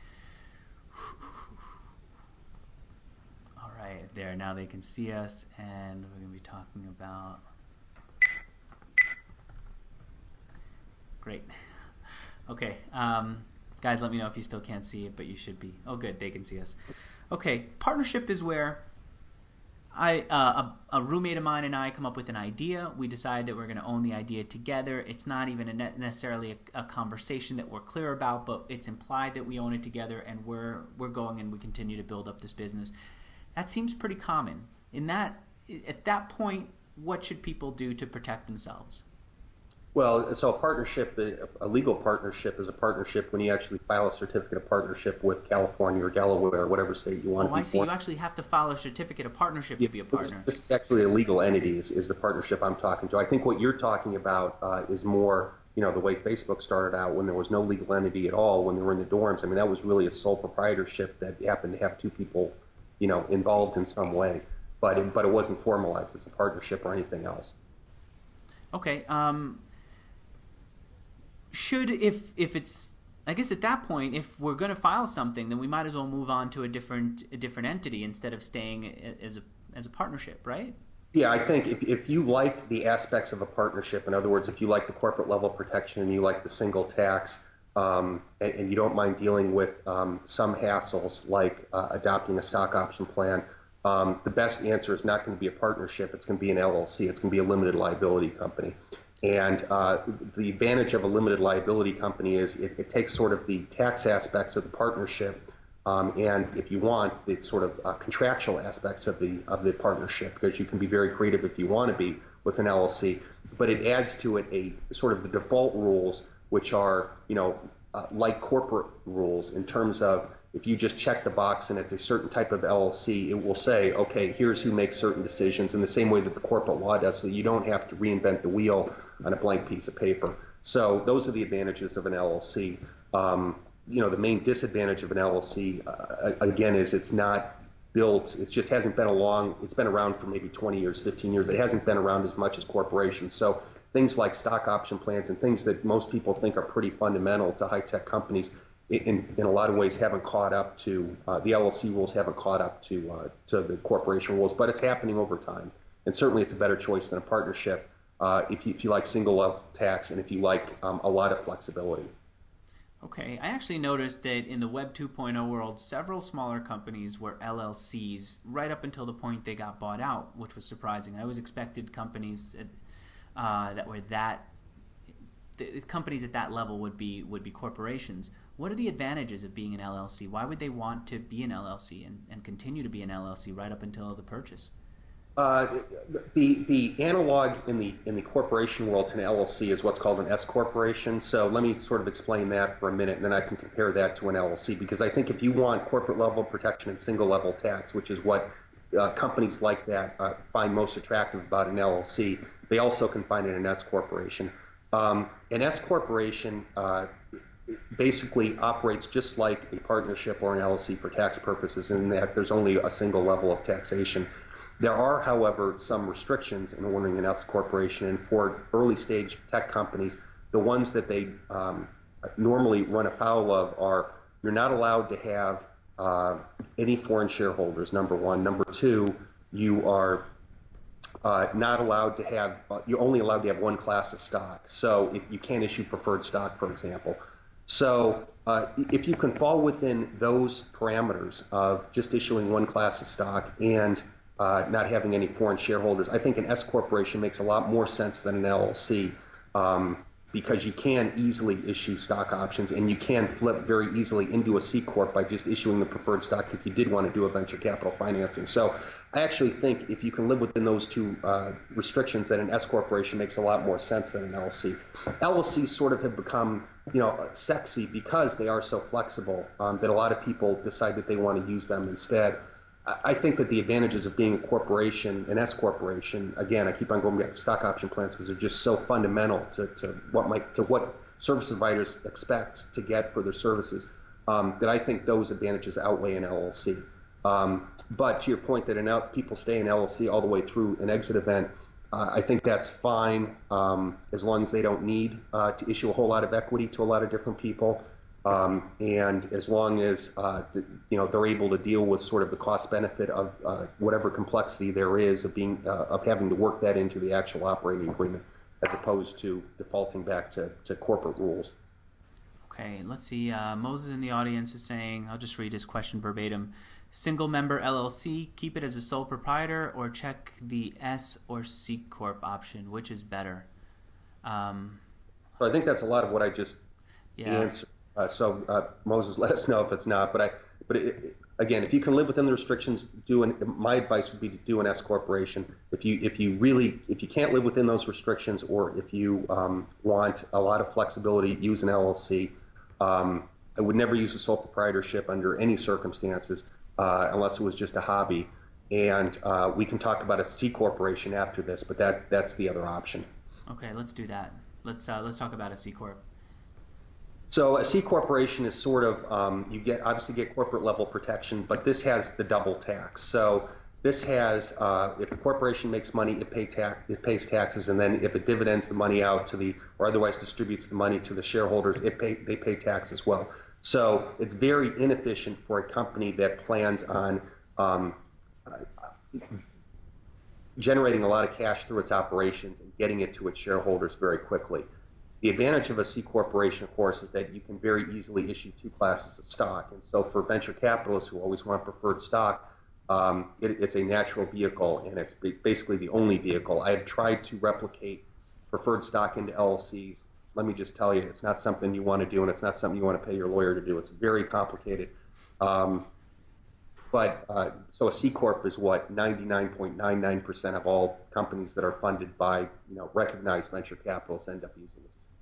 All right, there, now they can see us, and we're going to be talking about... Great. Okay, um, guys, let me know if you still can't see it, but you should be. Oh, good, they can see us. Okay, partnership is where I, uh, a, a roommate of mine and I come up with an idea. We decide that we're going to own the idea together. It's not even a ne necessarily a, a conversation that we're clear about, but it's implied that we own it together, and we're we're going and we continue to build up this business. That seems pretty common. In that, at that point, what should people do to protect themselves? Well, so a partnership, a legal partnership is a partnership when you actually file a certificate of partnership with California or Delaware or whatever state you want oh, to be. Oh, I see. You actually have to file a certificate of partnership yeah, to be a partner. This, this is actually a legal entity is, is the partnership I'm talking to. I think what you're talking about uh, is more, you know, the way Facebook started out when there was no legal entity at all, when they were in the dorms. I mean, that was really a sole proprietorship that happened to have two people, you know, involved in some way. But it, but it wasn't formalized as a partnership or anything else. Okay. Um, should, if if it's, I guess at that point, if we're going to file something, then we might as well move on to a different a different entity instead of staying as a as a partnership, right? Yeah, I think if, if you like the aspects of a partnership, in other words, if you like the corporate level protection and you like the single tax, um, and, and you don't mind dealing with um, some hassles like uh, adopting a stock option plan, um, the best answer is not going to be a partnership. It's going to be an L L C. It's going to be a limited liability company. And uh, the advantage of a limited liability company is it, it takes sort of the tax aspects of the partnership, um, and if you want, it's sort of uh, contractual aspects of the of the partnership, because you can be very creative if you want to be with an L L C. But it adds to it a sort of the default rules, which are, you know, uh, like corporate rules in terms of if you just check the box and it's a certain type of L L C, it will say, okay, here's who makes certain decisions in the same way that the corporate law does, so you don't have to reinvent the wheel on a blank piece of paper. So those are the advantages of an L L C. Um, you know, the main disadvantage of an L L C, uh, again, is it's not built, it just hasn't been along, it's been around for maybe twenty years, fifteen years. It hasn't been around as much as corporations. So things like stock option plans and things that most people think are pretty fundamental to high-tech companies, In, in a lot of ways haven't caught up to, uh, the L L C rules haven't caught up to, uh, to the corporation rules, but it's happening over time. And certainly it's a better choice than a partnership uh, if, you, if you like single level tax and if you like um, a lot of flexibility. Okay, I actually noticed that in the Web two point oh world, several smaller companies were L L Cs right up until the point they got bought out, which was surprising. I always expected companies that, uh, that were that, the companies at that level would be would be corporations. What are the advantages of being an L L C? Why would they want to be an L L C and, and continue to be an L L C right up until the purchase? Uh, the the analog in the in the corporation world to an L L C is what's called an S corporation. So let me sort of explain that for a minute, and then I can compare that to an L L C, because I think if you want corporate level protection and single level tax, which is what uh, companies like that uh, find most attractive about an L L C, they also can find it in an S corporation. Um, an S corporation uh, basically operates just like a partnership or an L L C for tax purposes, in that there's only a single level of taxation. There are, however, some restrictions in owning an S corporation, and for early stage tech companies, the ones that they um, normally run afoul of are you're not allowed to have uh, any foreign shareholders, number one. Number two, you are uh, not allowed to have, uh, you're only allowed to have one class of stock. So if you can't issue preferred stock, for example. So uh, if you can fall within those parameters of just issuing one class of stock and uh, not having any foreign shareholders, I think an S corporation makes a lot more sense than an L L C. Um, because you can easily issue stock options and you can flip very easily into a C Corp by just issuing the preferred stock if you did want to do a venture capital financing. So I actually think if you can live within those two uh, restrictions, that an S Corporation makes a lot more sense than an L L C. L L Cs sort of have become, you know, sexy because they are so flexible um, that a lot of people decide that they want to use them instead. I think that the advantages of being a corporation, an S corporation, again, I keep on going back to stock option plans because they're just so fundamental to, to what might, to what service providers expect to get for their services, um, that I think those advantages outweigh an L L C. Um, but to your point that an L, people stay in L L C all the way through an exit event, uh, I think that's fine um, as long as they don't need uh, to issue a whole lot of equity to a lot of different people. Um, and as long as uh, the, you know they're able to deal with sort of the cost benefit of uh, whatever complexity there is of being uh, of having to work that into the actual operating agreement, as opposed to defaulting back to, to corporate rules. Okay, let's see. Uh, Moses in the audience is saying, I'll just read his question verbatim. Single member L L C, keep it as a sole proprietor, or check the S or C Corp option, which is better? Um, so I think that's a lot of what I just yeah. answered. Uh, so uh, Moses, let us know if it's not. But I, but it, it, again, if you can live within the restrictions, do an. My advice would be to do an S corporation. If you if you really if you can't live within those restrictions, or if you um, want a lot of flexibility, use an L L C. Um, I would never use a sole proprietorship under any circumstances uh, unless it was just a hobby. And uh, we can talk about a C corporation after this, but that that's the other option. Okay, let's do that. Let's uh, let's talk about a C corp. So a C corporation is sort of, um, you get obviously get corporate level protection, but this has the double tax. So this has, uh, if the corporation makes money, it, pay tax, it pays taxes, and then if it dividends the money out to the, or otherwise distributes the money to the shareholders, it pay, they pay tax as well. So it's very inefficient for a company that plans on um, generating a lot of cash through its operations and getting it to its shareholders very quickly. The advantage of a C corporation, of course, is that you can very easily issue two classes of stock. And so for venture capitalists who always want preferred stock, um, it, it's a natural vehicle, and it's basically the only vehicle. I have tried to replicate preferred stock into L L Cs. Let me just tell you, it's not something you want to do, and it's not something you want to pay your lawyer to do. It's very complicated. Um, but uh, so a C corp is what ninety-nine point nine nine percent of all companies that are funded by you know recognized venture capitalists end up using.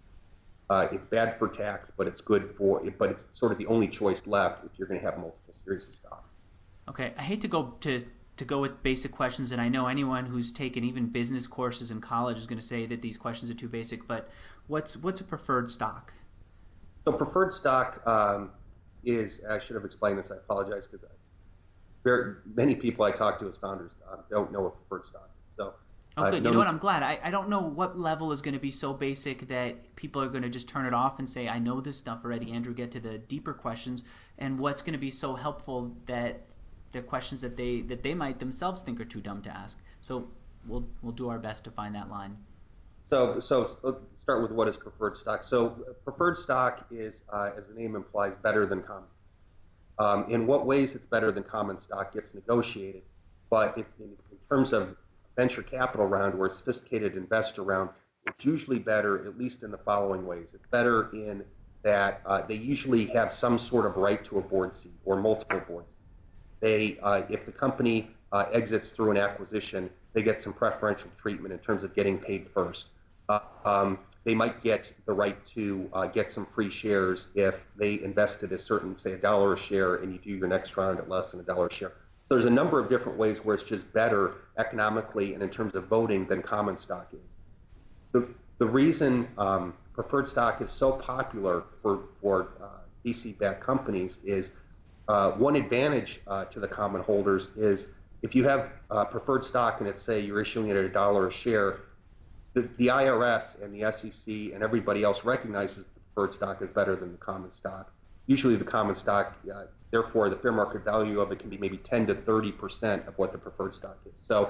Uh, it's bad for tax, but it's good for it. But it's sort of the only choice left if you're going to have multiple series of stock. Okay, I hate to go to to go with basic questions, and I know anyone who's taken even business courses in college is going to say that these questions are too basic. But what's what's a preferred stock? So preferred stock um, is. I should have explained this. I apologize because very many people I talk to as founders uh, don't know what preferred stock is. So. Oh, good. Uh, you no, know what? I'm glad. I, I don't know what level is going to be so basic that people are going to just turn it off and say, I know this stuff already. Andrew, get to the deeper questions. And what's going to be so helpful that they're questions that they that they might themselves think are too dumb to ask. So we'll we'll do our best to find that line. So so let's start with what is preferred stock. So preferred stock is, uh, as the name implies, better than common stock. Um, in what ways it's better than common stock gets negotiated, but if, in, in terms of venture capital round or a sophisticated investor round, it's usually better, at least in the following ways. It's better in that uh, they usually have some sort of right to a board seat or multiple board seats. They, uh, if the company uh, exits through an acquisition, they get some preferential treatment in terms of getting paid first. Uh, um, they might get the right to uh, get some free shares if they invested a certain, say, a dollar a share, and you do your next round at less than a dollar a share. There's a number of different ways where it's just better economically and in terms of voting than common stock is. The, the reason um, preferred stock is so popular for, for uh, V C-backed companies is uh, one advantage uh, to the common holders is if you have uh, preferred stock and it's, say, you're issuing it at a dollar a share, the, the I R S and the S E C and everybody else recognizes the preferred stock is better than the common stock. Usually the common stock, uh, therefore the fair market value of it can be maybe ten to thirty percent of what the preferred stock is. So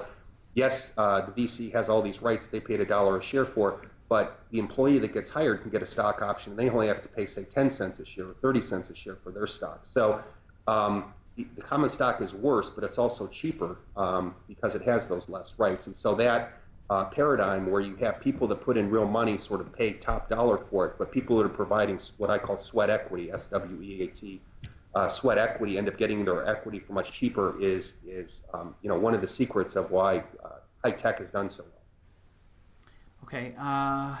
yes, uh, the V C has all these rights they paid a dollar a share for, but the employee that gets hired can get a stock option, and they only have to pay, say, ten cents a share or thirty cents a share for their stock. So um, the, the common stock is worse, but it's also cheaper um, because it has those less rights. And so that uh, paradigm where you have people that put in real money sort of pay top dollar for it, but people that are providing what I call sweat equity, S W E A T, uh, sweat equity, end up getting their equity for much cheaper is, is um, you know, one of the secrets of why uh, high tech has done so well. Okay, uh,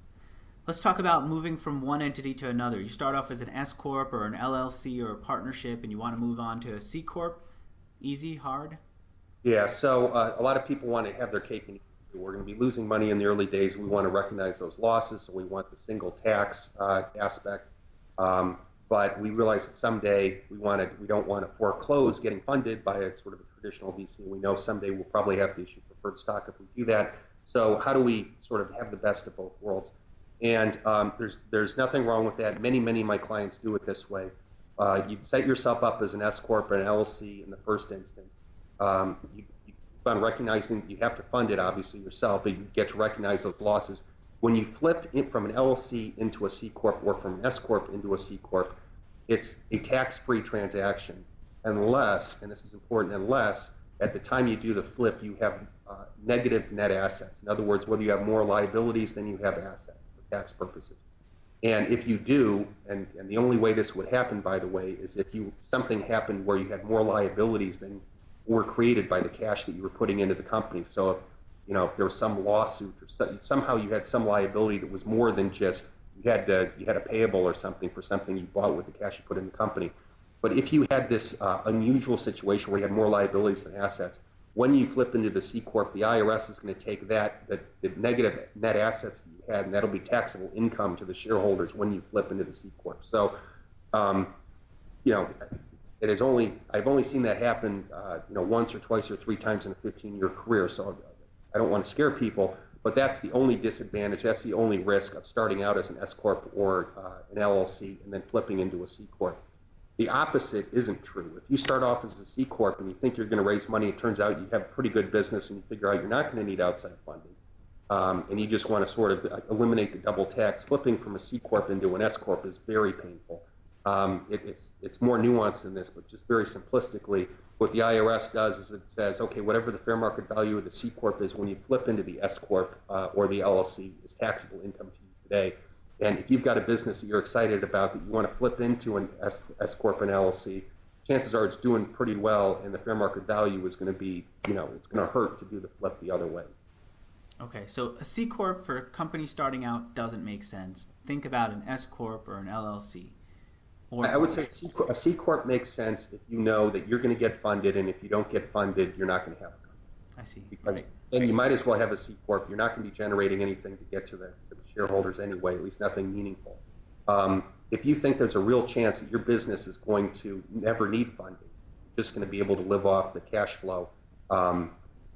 let's talk about moving from one entity to another. You start off as an S corp or an L L C or a partnership, and you want to move on to a C corp. Easy, hard? Yeah, so uh, a lot of people want to have their cake and eat it too. We're going to be losing money in the early days. We want to recognize those losses, so we want the single tax uh, aspect. Um, but we realize that someday we want to, we don't want to foreclose getting funded by a sort of a traditional V C. We know someday we'll probably have to issue preferred stock if we do that. So how do we sort of have the best of both worlds? And um, there's there's nothing wrong with that. Many many of my clients do it this way. Uh, you set yourself up as an S corp or an L L C in the first instance. Um, you, you on recognizing you have to fund it obviously yourself, but you get to recognize those losses. When you flip it from an L L C into a C corp or from an S corp into a C corp, it's a tax-free transaction unless, and this is important, unless at the time you do the flip you have uh, negative net assets. In other words, whether you have more liabilities than you have assets for tax purposes. And if you do, and, and the only way this would happen, by the way, is if you something happened where you had more liabilities than were created by the cash that you were putting into the company. So if, you know, if there was some lawsuit or so, somehow you had some liability that was more than just you had to, you had a payable or something for something you bought with the cash you put in the company. But if you had this uh, unusual situation where you had more liabilities than assets, when you flip into the C corp, the I R S is going to take that, the, the negative net assets that you had, and that'll be taxable income to the shareholders when you flip into the C corp. So, um, you know, it is only I've only seen that happen, uh, you know, once or twice or three times in a fifteen-year career. So I don't want to scare people, but that's the only disadvantage. That's the only risk of starting out as an S corp or uh, an L L C and then flipping into a C corp. The opposite isn't true. If you start off as a C corp and you think you're going to raise money, it turns out you have pretty good business and you figure out you're not going to need outside funding, um, and you just want to sort of eliminate the double tax. Flipping from a C corp into an S corp is very painful. Um, it, it's it's more nuanced than this, but just very simplistically, what the I R S does is it says, okay, whatever the fair market value of the C corp is when you flip into the S corp uh, or the L L C is taxable income to you today. And if you've got a business that you're excited about that you want to flip into an S, S corp and L L C, chances are it's doing pretty well, and the fair market value is going to be, you know, it's going to hurt to do the flip the other way. Okay, so a C corp for a company starting out doesn't make sense. Think about an S corp or an L L C. Or I would say C, a C corp makes sense if you know that you're going to get funded, and if you don't get funded, you're not going to have a company. I see. Because Right. then you might as well have a C corp. You're not going to be generating anything to get to the, to the shareholders anyway, at least nothing meaningful. Um, if you think there's a real chance that your business is going to never need funding, you're just going to be able to live off the cash flow, um,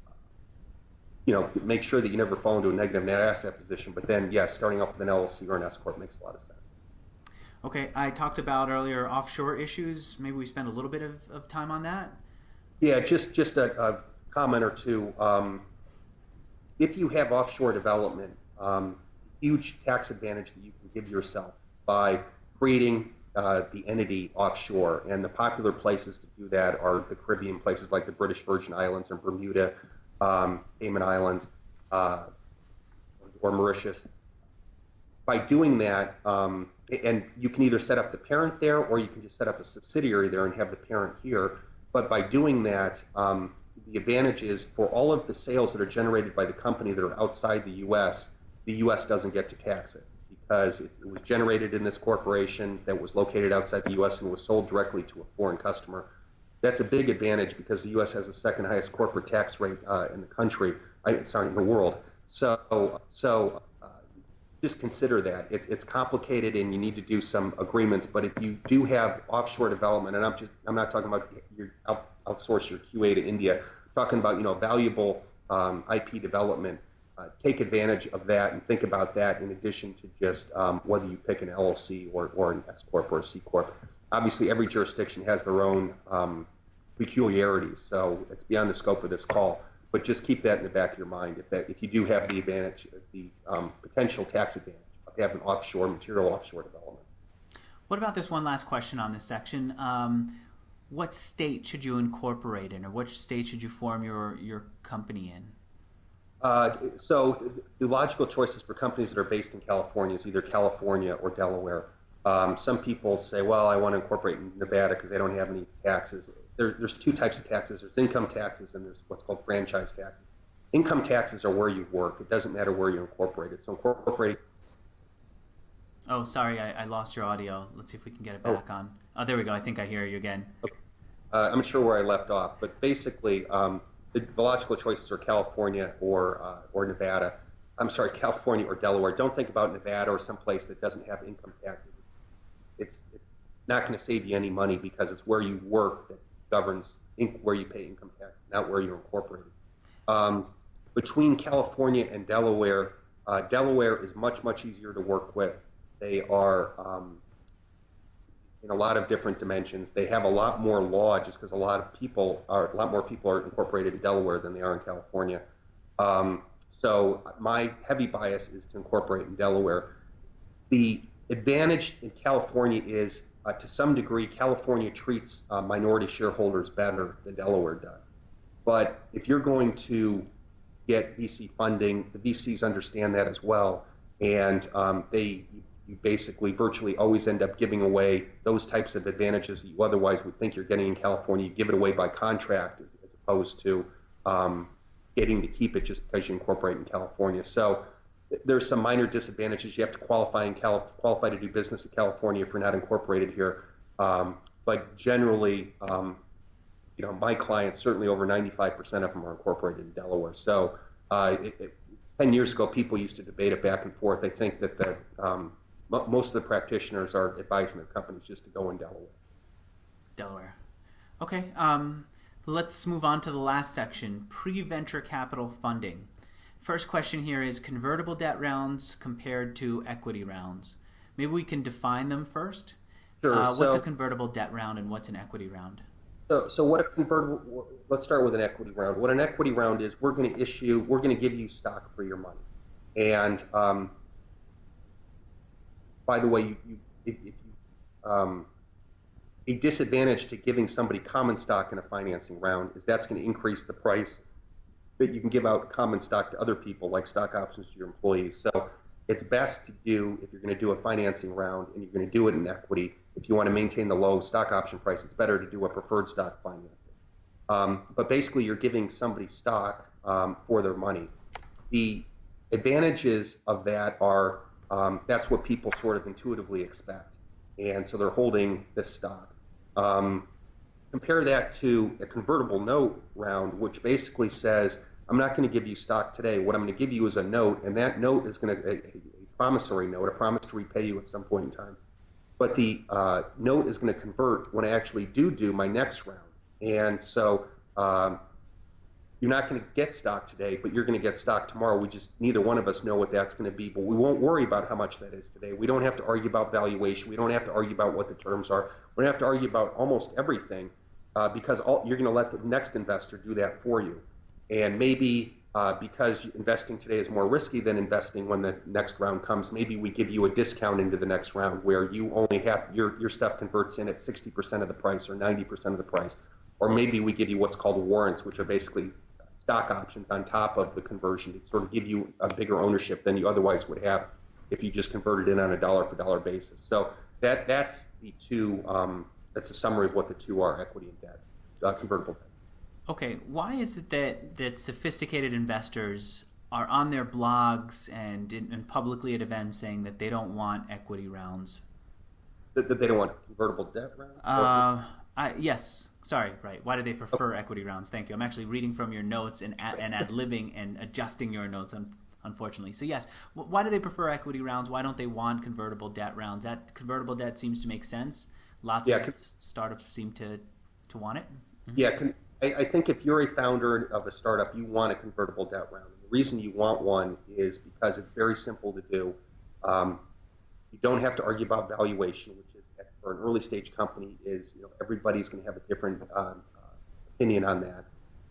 you know, make sure that you never fall into a negative net asset position. But then, yes, starting off with an L L C or an S corp makes a lot of sense. Okay, I talked about earlier offshore issues. Maybe we spend a little bit of, of time on that. Yeah, just just a, a comment or two. Um, if you have offshore development, um, huge tax advantage that you can give yourself by creating uh, the entity offshore. And the popular places to do that are the Caribbean places like the British Virgin Islands or Bermuda, um, Cayman Islands, uh, or Mauritius. By doing that, um, and you can either set up the parent there or you can just set up a subsidiary there and have the parent here. But by doing that, um, the advantage is for all of the sales that are generated by the company that are outside the U S, the U S doesn't get to tax it because it, it was generated in this corporation that was located outside the U S and was sold directly to a foreign customer. That's a big advantage because the U S has the second highest corporate tax rate uh, in the country, I, sorry, in the world. So, so just consider that. It, it's complicated and you need to do some agreements, but if you do have offshore development, and I'm just, I'm not talking about your out, outsource your Q A to India, I'm talking about, you know, valuable um, I P development, uh, take advantage of that and think about that in addition to just um, whether you pick an L L C or, or an S corp or a C corp. Obviously, every jurisdiction has their own um, peculiarities, so it's beyond the scope of this call. but just keep that in the back of your mind. If that, if you do have the advantage, the um, potential tax advantage of having offshore material, offshore development. What about this one last question on this section? Um, what state should you incorporate in, or which state should you form your your company in? Uh, so the logical choices for companies that are based in California is either California or Delaware. Um, some people say, well, I want to incorporate in Nevada because they don't have any taxes. There, there's two types of taxes. There's income taxes and there's what's called franchise taxes. Income taxes are where you work. It doesn't matter where you're incorporated. So incorporating. Oh, sorry, I, I lost your audio. Let's see if we can get it Oh, back on. Oh, there we go. I think I hear you again. okay. Uh, I'm not sure where I left off, but basically, um, the, the logical choices are California or uh, or Nevada. I'm sorry, California or Delaware. Don't think about Nevada or some place that doesn't have income taxes. It's it's not going to save you any money because it's where you work that governs in, where you pay income tax, not where you're incorporated. Um, between California and Delaware, uh, Delaware is much much easier to work with. They are um, in a lot of different dimensions. They have a lot more law just because a lot of people are a lot more people are incorporated in Delaware than they are in California. Um, so my heavy bias is to incorporate in Delaware. The advantage in California is, uh, to some degree, California treats uh, minority shareholders better than Delaware does. But if you're going to get V C funding, the V Cs understand that as well, and um, they you basically virtually always end up giving away those types of advantages that you otherwise would think you're getting in California. You give it away by contract as, as opposed to um, getting to keep it just because you incorporate in California. So there's some minor disadvantages. You have to qualify in Cali- qualify to do business in California if you're not incorporated here. Um, but generally, um, you know, my clients, certainly over ninety-five percent of them are incorporated in Delaware. So uh, it, it, ten years ago, people used to debate it back and forth. I think that the um, most of the practitioners are advising their companies just to go in Delaware. Delaware. Okay. Um, let's move on to the last section, pre-venture capital funding. First question here is convertible debt rounds compared to equity rounds. Maybe we can define them first. Sure. Uh, what's So, a convertible debt round and what's an equity round? so, so what a convertible? Let's start with an equity round. What an equity round is, we're going to issue, we're going to give you stock for your money. And um, by the way, you, you, if, if you, um, a disadvantage to giving somebody common stock in a financing round is that's going to increase the price that you can give out common stock to other people, like stock options to your employees. So it's best to do, if you're going to do a financing round and you're going to do it in equity, if you want to maintain the low stock option price, it's better to do a preferred stock financing. Um, but basically, you're giving somebody stock um, for their money. The advantages of that are um, that's what people sort of intuitively expect. And so they're holding this stock. Um, compare that to a convertible note round, which basically says, I'm not going to give you stock today. What I'm going to give you is a note, and that note is going to, a, a promissory note, a promise to repay you at some point in time. But the uh, note is going to convert when I actually do do my next round. And so um, you're not going to get stock today, but you're going to get stock tomorrow. We just, neither one of us know what that's going to be, but we won't worry about how much that is today. We don't have to argue about valuation. We don't have to argue about what the terms are. We don't have to argue about almost everything uh, because all, you're going to let the next investor do that for you. And maybe uh, because investing today is more risky than investing when the next round comes, maybe we give you a discount into the next round where you only have, your, your stuff converts in at sixty percent of the price or ninety percent of the price. Or maybe we give you what's called warrants, which are basically stock options on top of the conversion to sort of give you a bigger ownership than you otherwise would have if you just converted in on a dollar for dollar basis. So that that's the two. Um, that's a summary of what the two are: equity and debt, uh, convertible debt. Okay, why is it that, that sophisticated investors are on their blogs and, in, and publicly at events saying that they don't want equity rounds? That, that they don't want convertible debt rounds? Uh, I, yes, sorry, right. Why do they Or, prefer equity rounds? Thank you. I'm actually reading from your notes and ad, and ad-libbing and adjusting your notes, un, unfortunately. So yes, why do they prefer equity rounds? Why don't they want convertible debt rounds? That convertible debt seems to make sense. Lots yeah, of con- startups seem to, to want it. Mm-hmm. yeah. Con- I, I think if you're a founder of a startup, you want a convertible debt round. And the reason you want one is because it's very simple to do. Um, you don't have to argue about valuation, which is for an early stage company is, you know, everybody's going to have a different um, uh, opinion on that.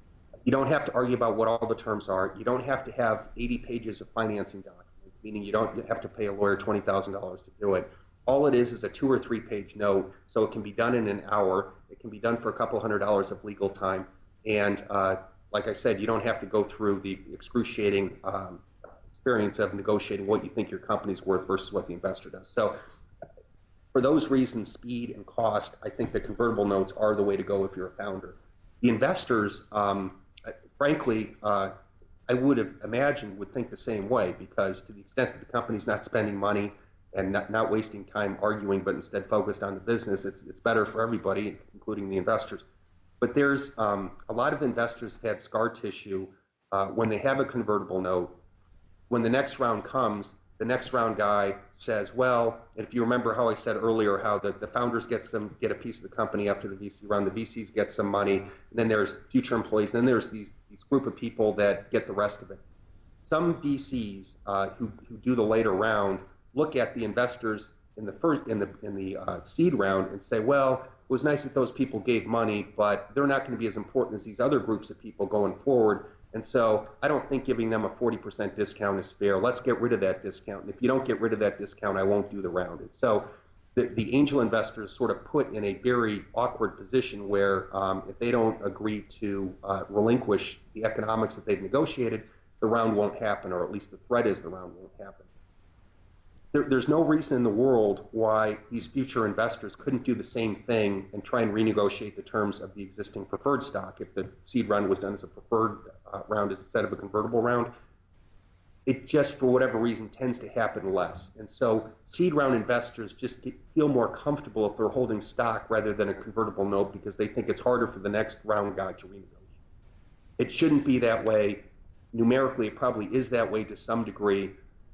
You don't have to argue about what all the terms are. You don't have to have eighty pages of financing documents, meaning you don't have to pay a lawyer twenty thousand dollars to do it. All it is is a two or three page note, so it can be done in an hour. It can be done for a couple hundred dollars of legal time. And uh, like I said, you don't have to go through the excruciating um, experience of negotiating what you think your company's worth versus what the investor does. So for those reasons, speed and cost, I think the convertible notes are the way to go if you're a founder. The investors, um, frankly, uh, I would have imagined would think the same way, because to the extent that the company's not spending money and not, not wasting time arguing, but instead focused on the business, it's, it's better for everybody, including the investors. But there's um, a lot of investors have had scar tissue uh, when they have a convertible note. When the next round comes, the next round guy says, well, if you remember how I said earlier, how the, the founders get some get a piece of the company after the V C round, the V Cs get some money, and then there's future employees, and then there's these, these group of people that get the rest of it. Some V Cs uh, who, who do the later round look at the investors in the first in the in the uh, seed round and say, well, it was nice that those people gave money, but they're not going to be as important as these other groups of people going forward. And so I don't think giving them a forty percent discount is fair. Let's get rid of that discount. And if you don't get rid of that discount, I won't do the round. And so the, the angel investors sort of put in a very awkward position where um, if they don't agree to uh, relinquish the economics that they've negotiated, the round won't happen, or at least the threat is the round won't happen. There, there's no reason in the world why these future investors couldn't do the same thing and try and renegotiate the terms of the existing preferred stock. If the seed round was done as a preferred uh, round instead of a convertible round, it just, for whatever reason, tends to happen less. And so seed round investors just get, feel more comfortable if they're holding stock rather than a convertible note, because they think it's harder for the next round guy to renegotiate. It shouldn't be that way. Numerically, it probably is that way to some degree.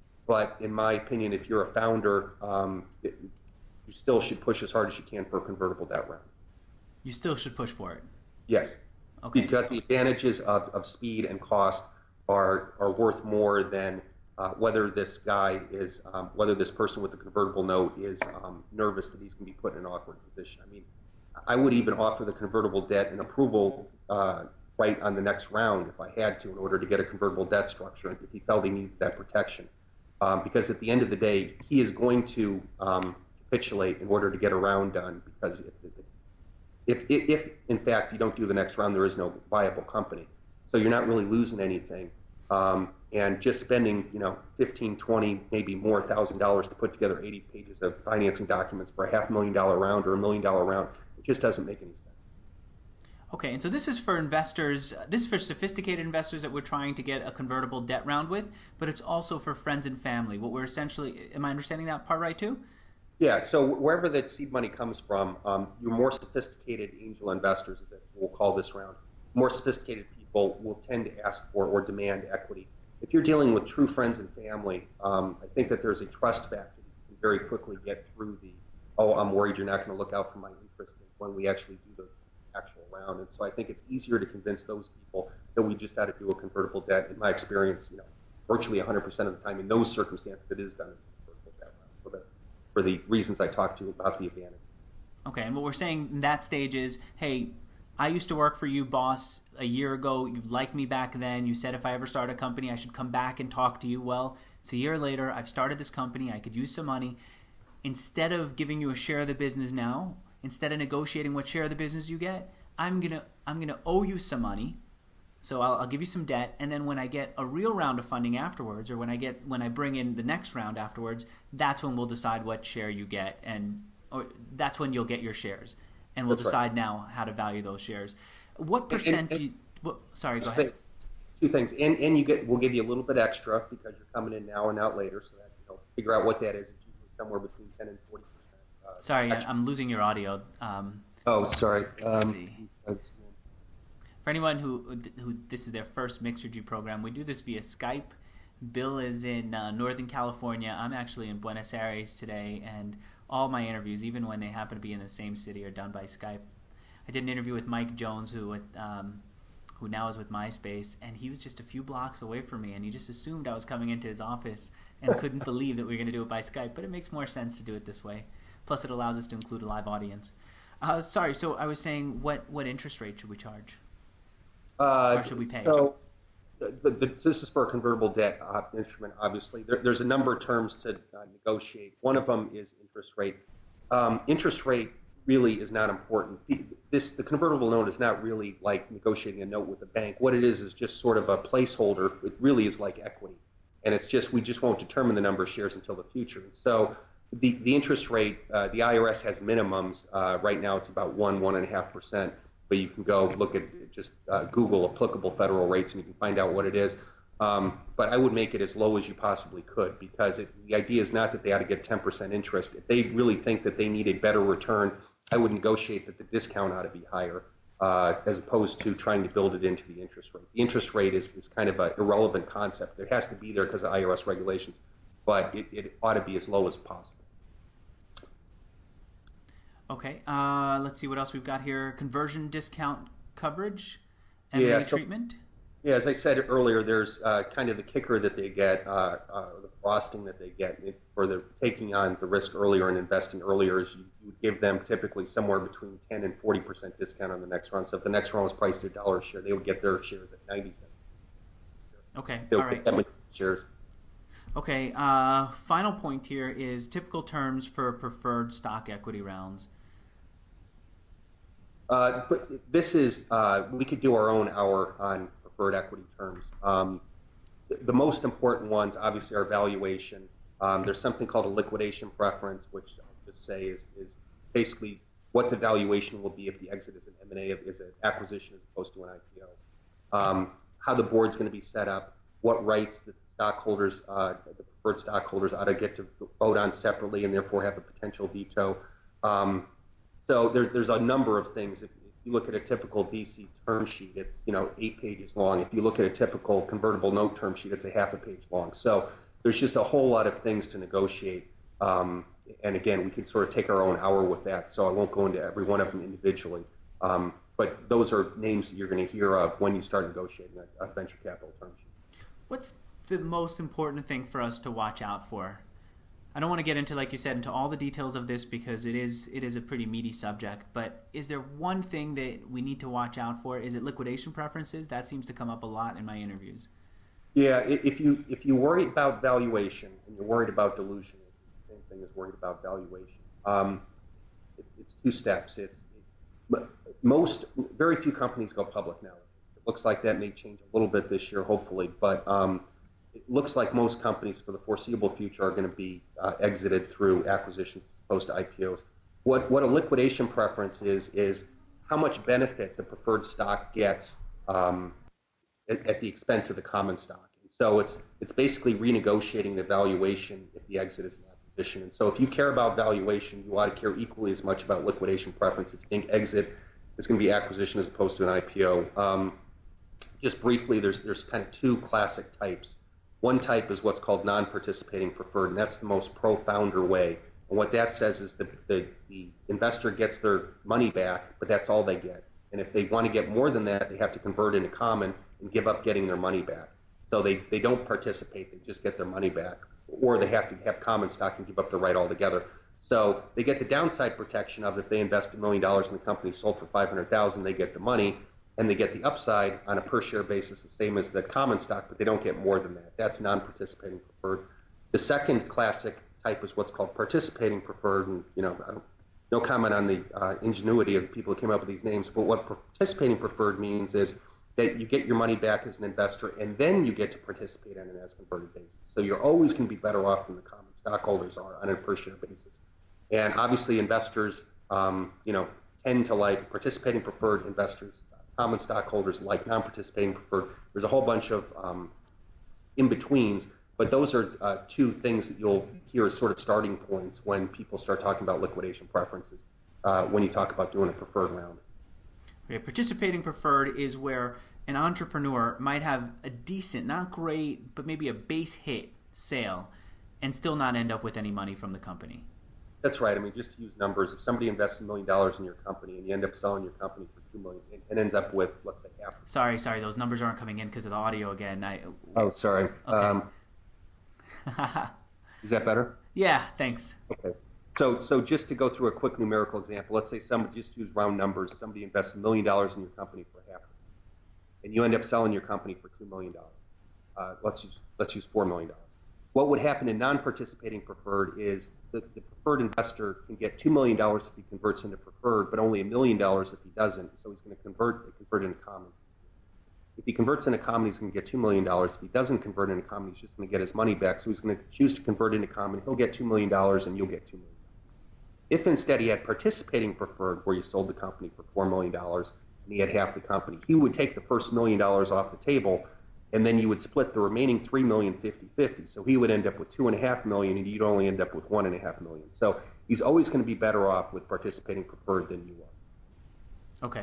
But in my opinion, if you're a founder, um, it, you still should push as hard as you can for a convertible debt round. You still should push for it. Yes. Okay. Because the advantages of, of speed and cost are are worth more than uh, whether this guy is, um, whether this person with the convertible note is um, nervous that he's going to be put in an awkward position. I mean, I would even offer the convertible debt an approval uh, right on the next round if I had to, in order to get a convertible debt structure, if he felt he needed that protection. Um, because at the end of the day, he is going to um, capitulate in order to get a round done. Because if, if, if, if, in fact, you don't do the next round, there is no viable company. So you're not really losing anything. Um, and just spending, you know, fifteen, twenty, maybe more thousand dollars to put together eighty pages of financing documents for a half million dollar round or a million dollar round, it just doesn't make any sense. Okay, and so this is for investors, this is for sophisticated investors that we're trying to get a convertible debt round with, but it's also for friends and family. What we're essentially, am I understanding that part right too? Yeah, so wherever that seed money comes from, um, your more sophisticated angel investors, as we'll call this round, more sophisticated people will tend to ask for or demand equity. If you're dealing with true friends and family, um, I think that there's a trust factor that you can very quickly get through the, oh, I'm worried you're not going to look out for my interest when we actually do the actual round. And so I think it's easier to convince those people that we just had to do a convertible debt. In my experience, you know, virtually one hundred percent of the time in those circumstances, it is done as a convertible debt round for the, for the reasons I talked to you about the advantage. Okay, and what we're saying in that stage is, hey, I used to work for you, boss, a year ago. You liked me back then. You said if I ever start a company, I should come back and talk to you. Well, it's a year later. I've started this company. I could use some money. Instead of giving you a share of the business now, instead of negotiating what share of the business you get, I'm gonna I'm gonna owe you some money. So I'll, I'll give you some debt, and then when I get a real round of funding afterwards, or when I get when I bring in the next round afterwards, that's when we'll decide what share you get, and or that's when you'll get your shares, and we'll that's decide right. now how to value those shares. What percent? And, and, do you, well, sorry, go ahead. Two things, and and you get we'll give you a little bit extra because you're coming in now and not later, so that you know figure out what that is. It's usually somewhere between ten and forty percent. Uh, sorry, extra. I'm losing your audio. Um, oh, sorry. Um, see. For anyone who who this is their first Mixergy program, we do this via Skype. Bill is in uh, Northern California. I'm actually in Buenos Aires today, and all my interviews, even when they happen to be in the same city, are done by Skype. I did an interview with Mike Jones, who um, who now is with MySpace, and he was just a few blocks away from me, and he just assumed I was coming into his office and couldn't believe that we were going to do it by Skype. But it makes more sense to do it this way. Plus, it allows us to include a live audience. Uh, sorry, so I was saying, what, what interest rate should we charge? or Uh, should we pay? so the, the, this is for a convertible debt uh, instrument, obviously. There, there's a number of terms to uh, negotiate. One of them is interest rate. Um, interest rate really is not important. The, this the convertible note is not really like negotiating a note with a bank. What it is is just sort of a placeholder. It really is like equity, and it's just we just won't determine the number of shares until the future. So the the interest rate, uh, the I R S has minimums. Uh, right now, it's about one one and a half percent. But you can go look at just uh, Google applicable federal rates, and you can find out what it is. Um, but I would make it as low as you possibly could, because it, the idea is not that they ought to get ten percent interest. If they really think that they need a better return, I would negotiate that the discount ought to be higher, uh, as opposed to trying to build it into the interest rate. The interest rate is, is kind of an irrelevant concept. It has to be there because of I R S regulations, but it, it ought to be as low as possible. Okay, uh, let's see what else we've got here. Conversion discount coverage, M and A Yeah, so, treatment. yeah, as I said earlier, there's uh, kind of the kicker that they get, uh, uh, the frosting that they get for the taking on the risk earlier and investing earlier is you, you would give them typically somewhere between ten and forty percent discount on the next round. So if the next round was priced at a dollar a share, they would get their shares at ninety cents. Okay, They'll all right. get that many shares. Okay, uh, final point here is typical terms for preferred stock equity rounds. Uh, but this is, uh, we could do our own hour on preferred equity terms. Um, the, the most important ones, obviously, are valuation. Um, there's something called a liquidation preference, which I'll just say is, is basically what the valuation will be if the exit is an M and A, is an acquisition as opposed to an I P O. Um, how the board's going to be set up, what rights the stockholders, uh, the preferred stockholders ought to get to vote on separately and therefore have a potential veto. Um, So there's there's a number of things. If, if you look at a typical V C term sheet, it's you know eight pages long. If you look at a typical convertible note term sheet, it's a half a page long. So there's just a whole lot of things to negotiate. Um, and again, we could sort of take our own hour with that. So I won't go into every one of them individually. Um, but those are names that you're going to hear of when you start negotiating a, a venture capital term sheet. What's the most important thing for us to watch out for? I don't want to get into, like you said, into all the details of this because it is it is a pretty meaty subject. But is there one thing that we need to watch out for? Is it liquidation preferences? That seems to come up a lot in my interviews. Yeah, if you if you worry about valuation and you're worried about dilution, it's the same thing as worried about valuation. Um, it, it's two steps. It's it, most very few companies go public now. It looks like that may change a little bit this year, hopefully, but um, it looks like most companies for the foreseeable future are going to be uh, exited through acquisitions as opposed to I P Os. What what a liquidation preference is is how much benefit the preferred stock gets um, at, at the expense of the common stock. And so it's it's basically renegotiating the valuation if the exit is an acquisition. And so if you care about valuation, you ought to care equally as much about liquidation preference if you think exit is going to be acquisition as opposed to an I P O. Um, just briefly, there's there's kind of two classic types. One type is what's called non-participating preferred, and that's the most pro-founder way. And what that says is that the, the investor gets their money back, but that's all they get. And if they want to get more than that, they have to convert into common and give up getting their money back. So they, they don't participate, they just get their money back. Or they have to have common stock and give up the right altogether. So they get the downside protection of if they invest a million dollars in the company, sold for five hundred thousand dollars, they get the money. And they get the upside on a per-share basis, the same as the common stock, but they don't get more than that. That's non-participating preferred. The second classic type is what's called participating preferred, and you know, I don't, no comment on the uh, ingenuity of the people who came up with these names. But what participating preferred means is that you get your money back as an investor, and then you get to participate on an as-converted basis. So you're always going to be better off than the common stockholders are on a per-share basis. And obviously, investors, um, you know, tend to like participating preferred investors. Common stockholders like non-participating preferred. There's a whole bunch of um, in-betweens, but those are uh, two things that you'll hear as sort of starting points when people start talking about liquidation preferences, uh, when you talk about doing a preferred round. Okay, participating preferred is where an entrepreneur might have a decent, not great, but maybe a base hit sale and still not end up with any money from the company. That's right. I mean, just to use numbers, if somebody invests a million dollars in your company and you end up selling your company for two million, it, it ends up with, let's say, half. Sorry, sorry, those numbers aren't coming in because of the audio again. I, oh, sorry. Okay. Um, is that better? Yeah, thanks. Okay. So, so just to go through a quick numerical example, let's say somebody, just use round numbers, somebody invests a million dollars in your company for half, and you end up selling your company for two million dollars. Uh, let's use let's use four million dollars. What would happen in non-participating preferred is the, the preferred investor can get two million dollars if he converts into preferred, but only a million dollars if he doesn't. So he's going to convert convert into commons. If he converts into common, he's going to get two million dollars. If he doesn't convert into common, he's just going to get his money back. So he's going to choose to convert into common. He'll get two million dollars, and you'll get two million dollars. If instead he had participating preferred, where you sold the company for four million dollars, and he had half the company, he would take the first million dollars off the table, and then you would split the remaining three million fifty-fifty. So he would end up with two and a half million, and you'd only end up with one and a half million. So he's always going to be better off with participating preferred than you are. Okay.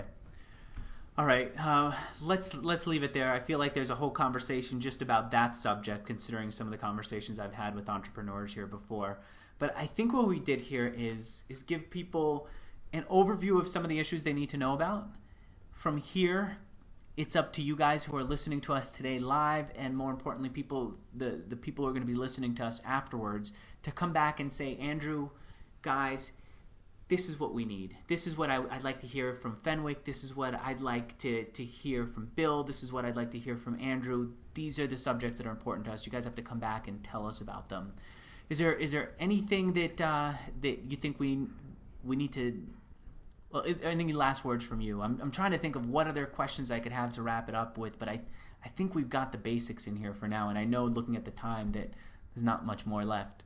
All right. Uh, let's let's leave it there. I feel like there's a whole conversation just about that subject, considering some of the conversations I've had with entrepreneurs here before. But I think what we did here is is give people an overview of some of the issues they need to know about. From here, it's up to you guys who are listening to us today live, and more importantly, people the, the people who are going to be listening to us afterwards, to come back and say, Andrew, guys, this is what we need. This is what I, I'd like to hear from Fenwick. This is what I'd like to, to hear from Bill. This is what I'd like to hear from Andrew. These are the subjects that are important to us. You guys have to come back and tell us about them. Is there is there anything that uh, that you think we we need to? Well, any last words from you? I'm I'm trying to think of what other questions I could have to wrap it up with, but I I think we've got the basics in here for now, and I know looking at the time that there's not much more left.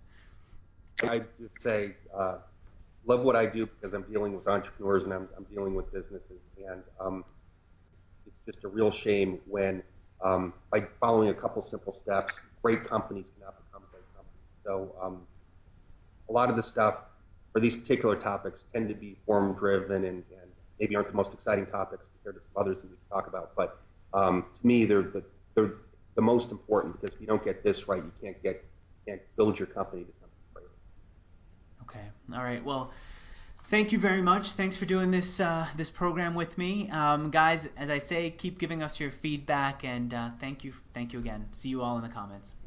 I would say uh, love what I do because I'm dealing with entrepreneurs and I'm I'm dealing with businesses, and um, it's just a real shame when um, by following a couple simple steps, great companies cannot become great companies. So um, a lot of the stuff for these particular topics tend to be form driven and, and maybe aren't the most exciting topics compared to some others that we can talk about. But um, to me, they're the, they're the most important, because if you don't get this right, you can't get can't build your company to something great. Okay. All right. Well, thank you very much. Thanks for doing this uh, this program with me, um, guys. As I say, keep giving us your feedback, and uh, thank you. Thank you again. See you all in the comments.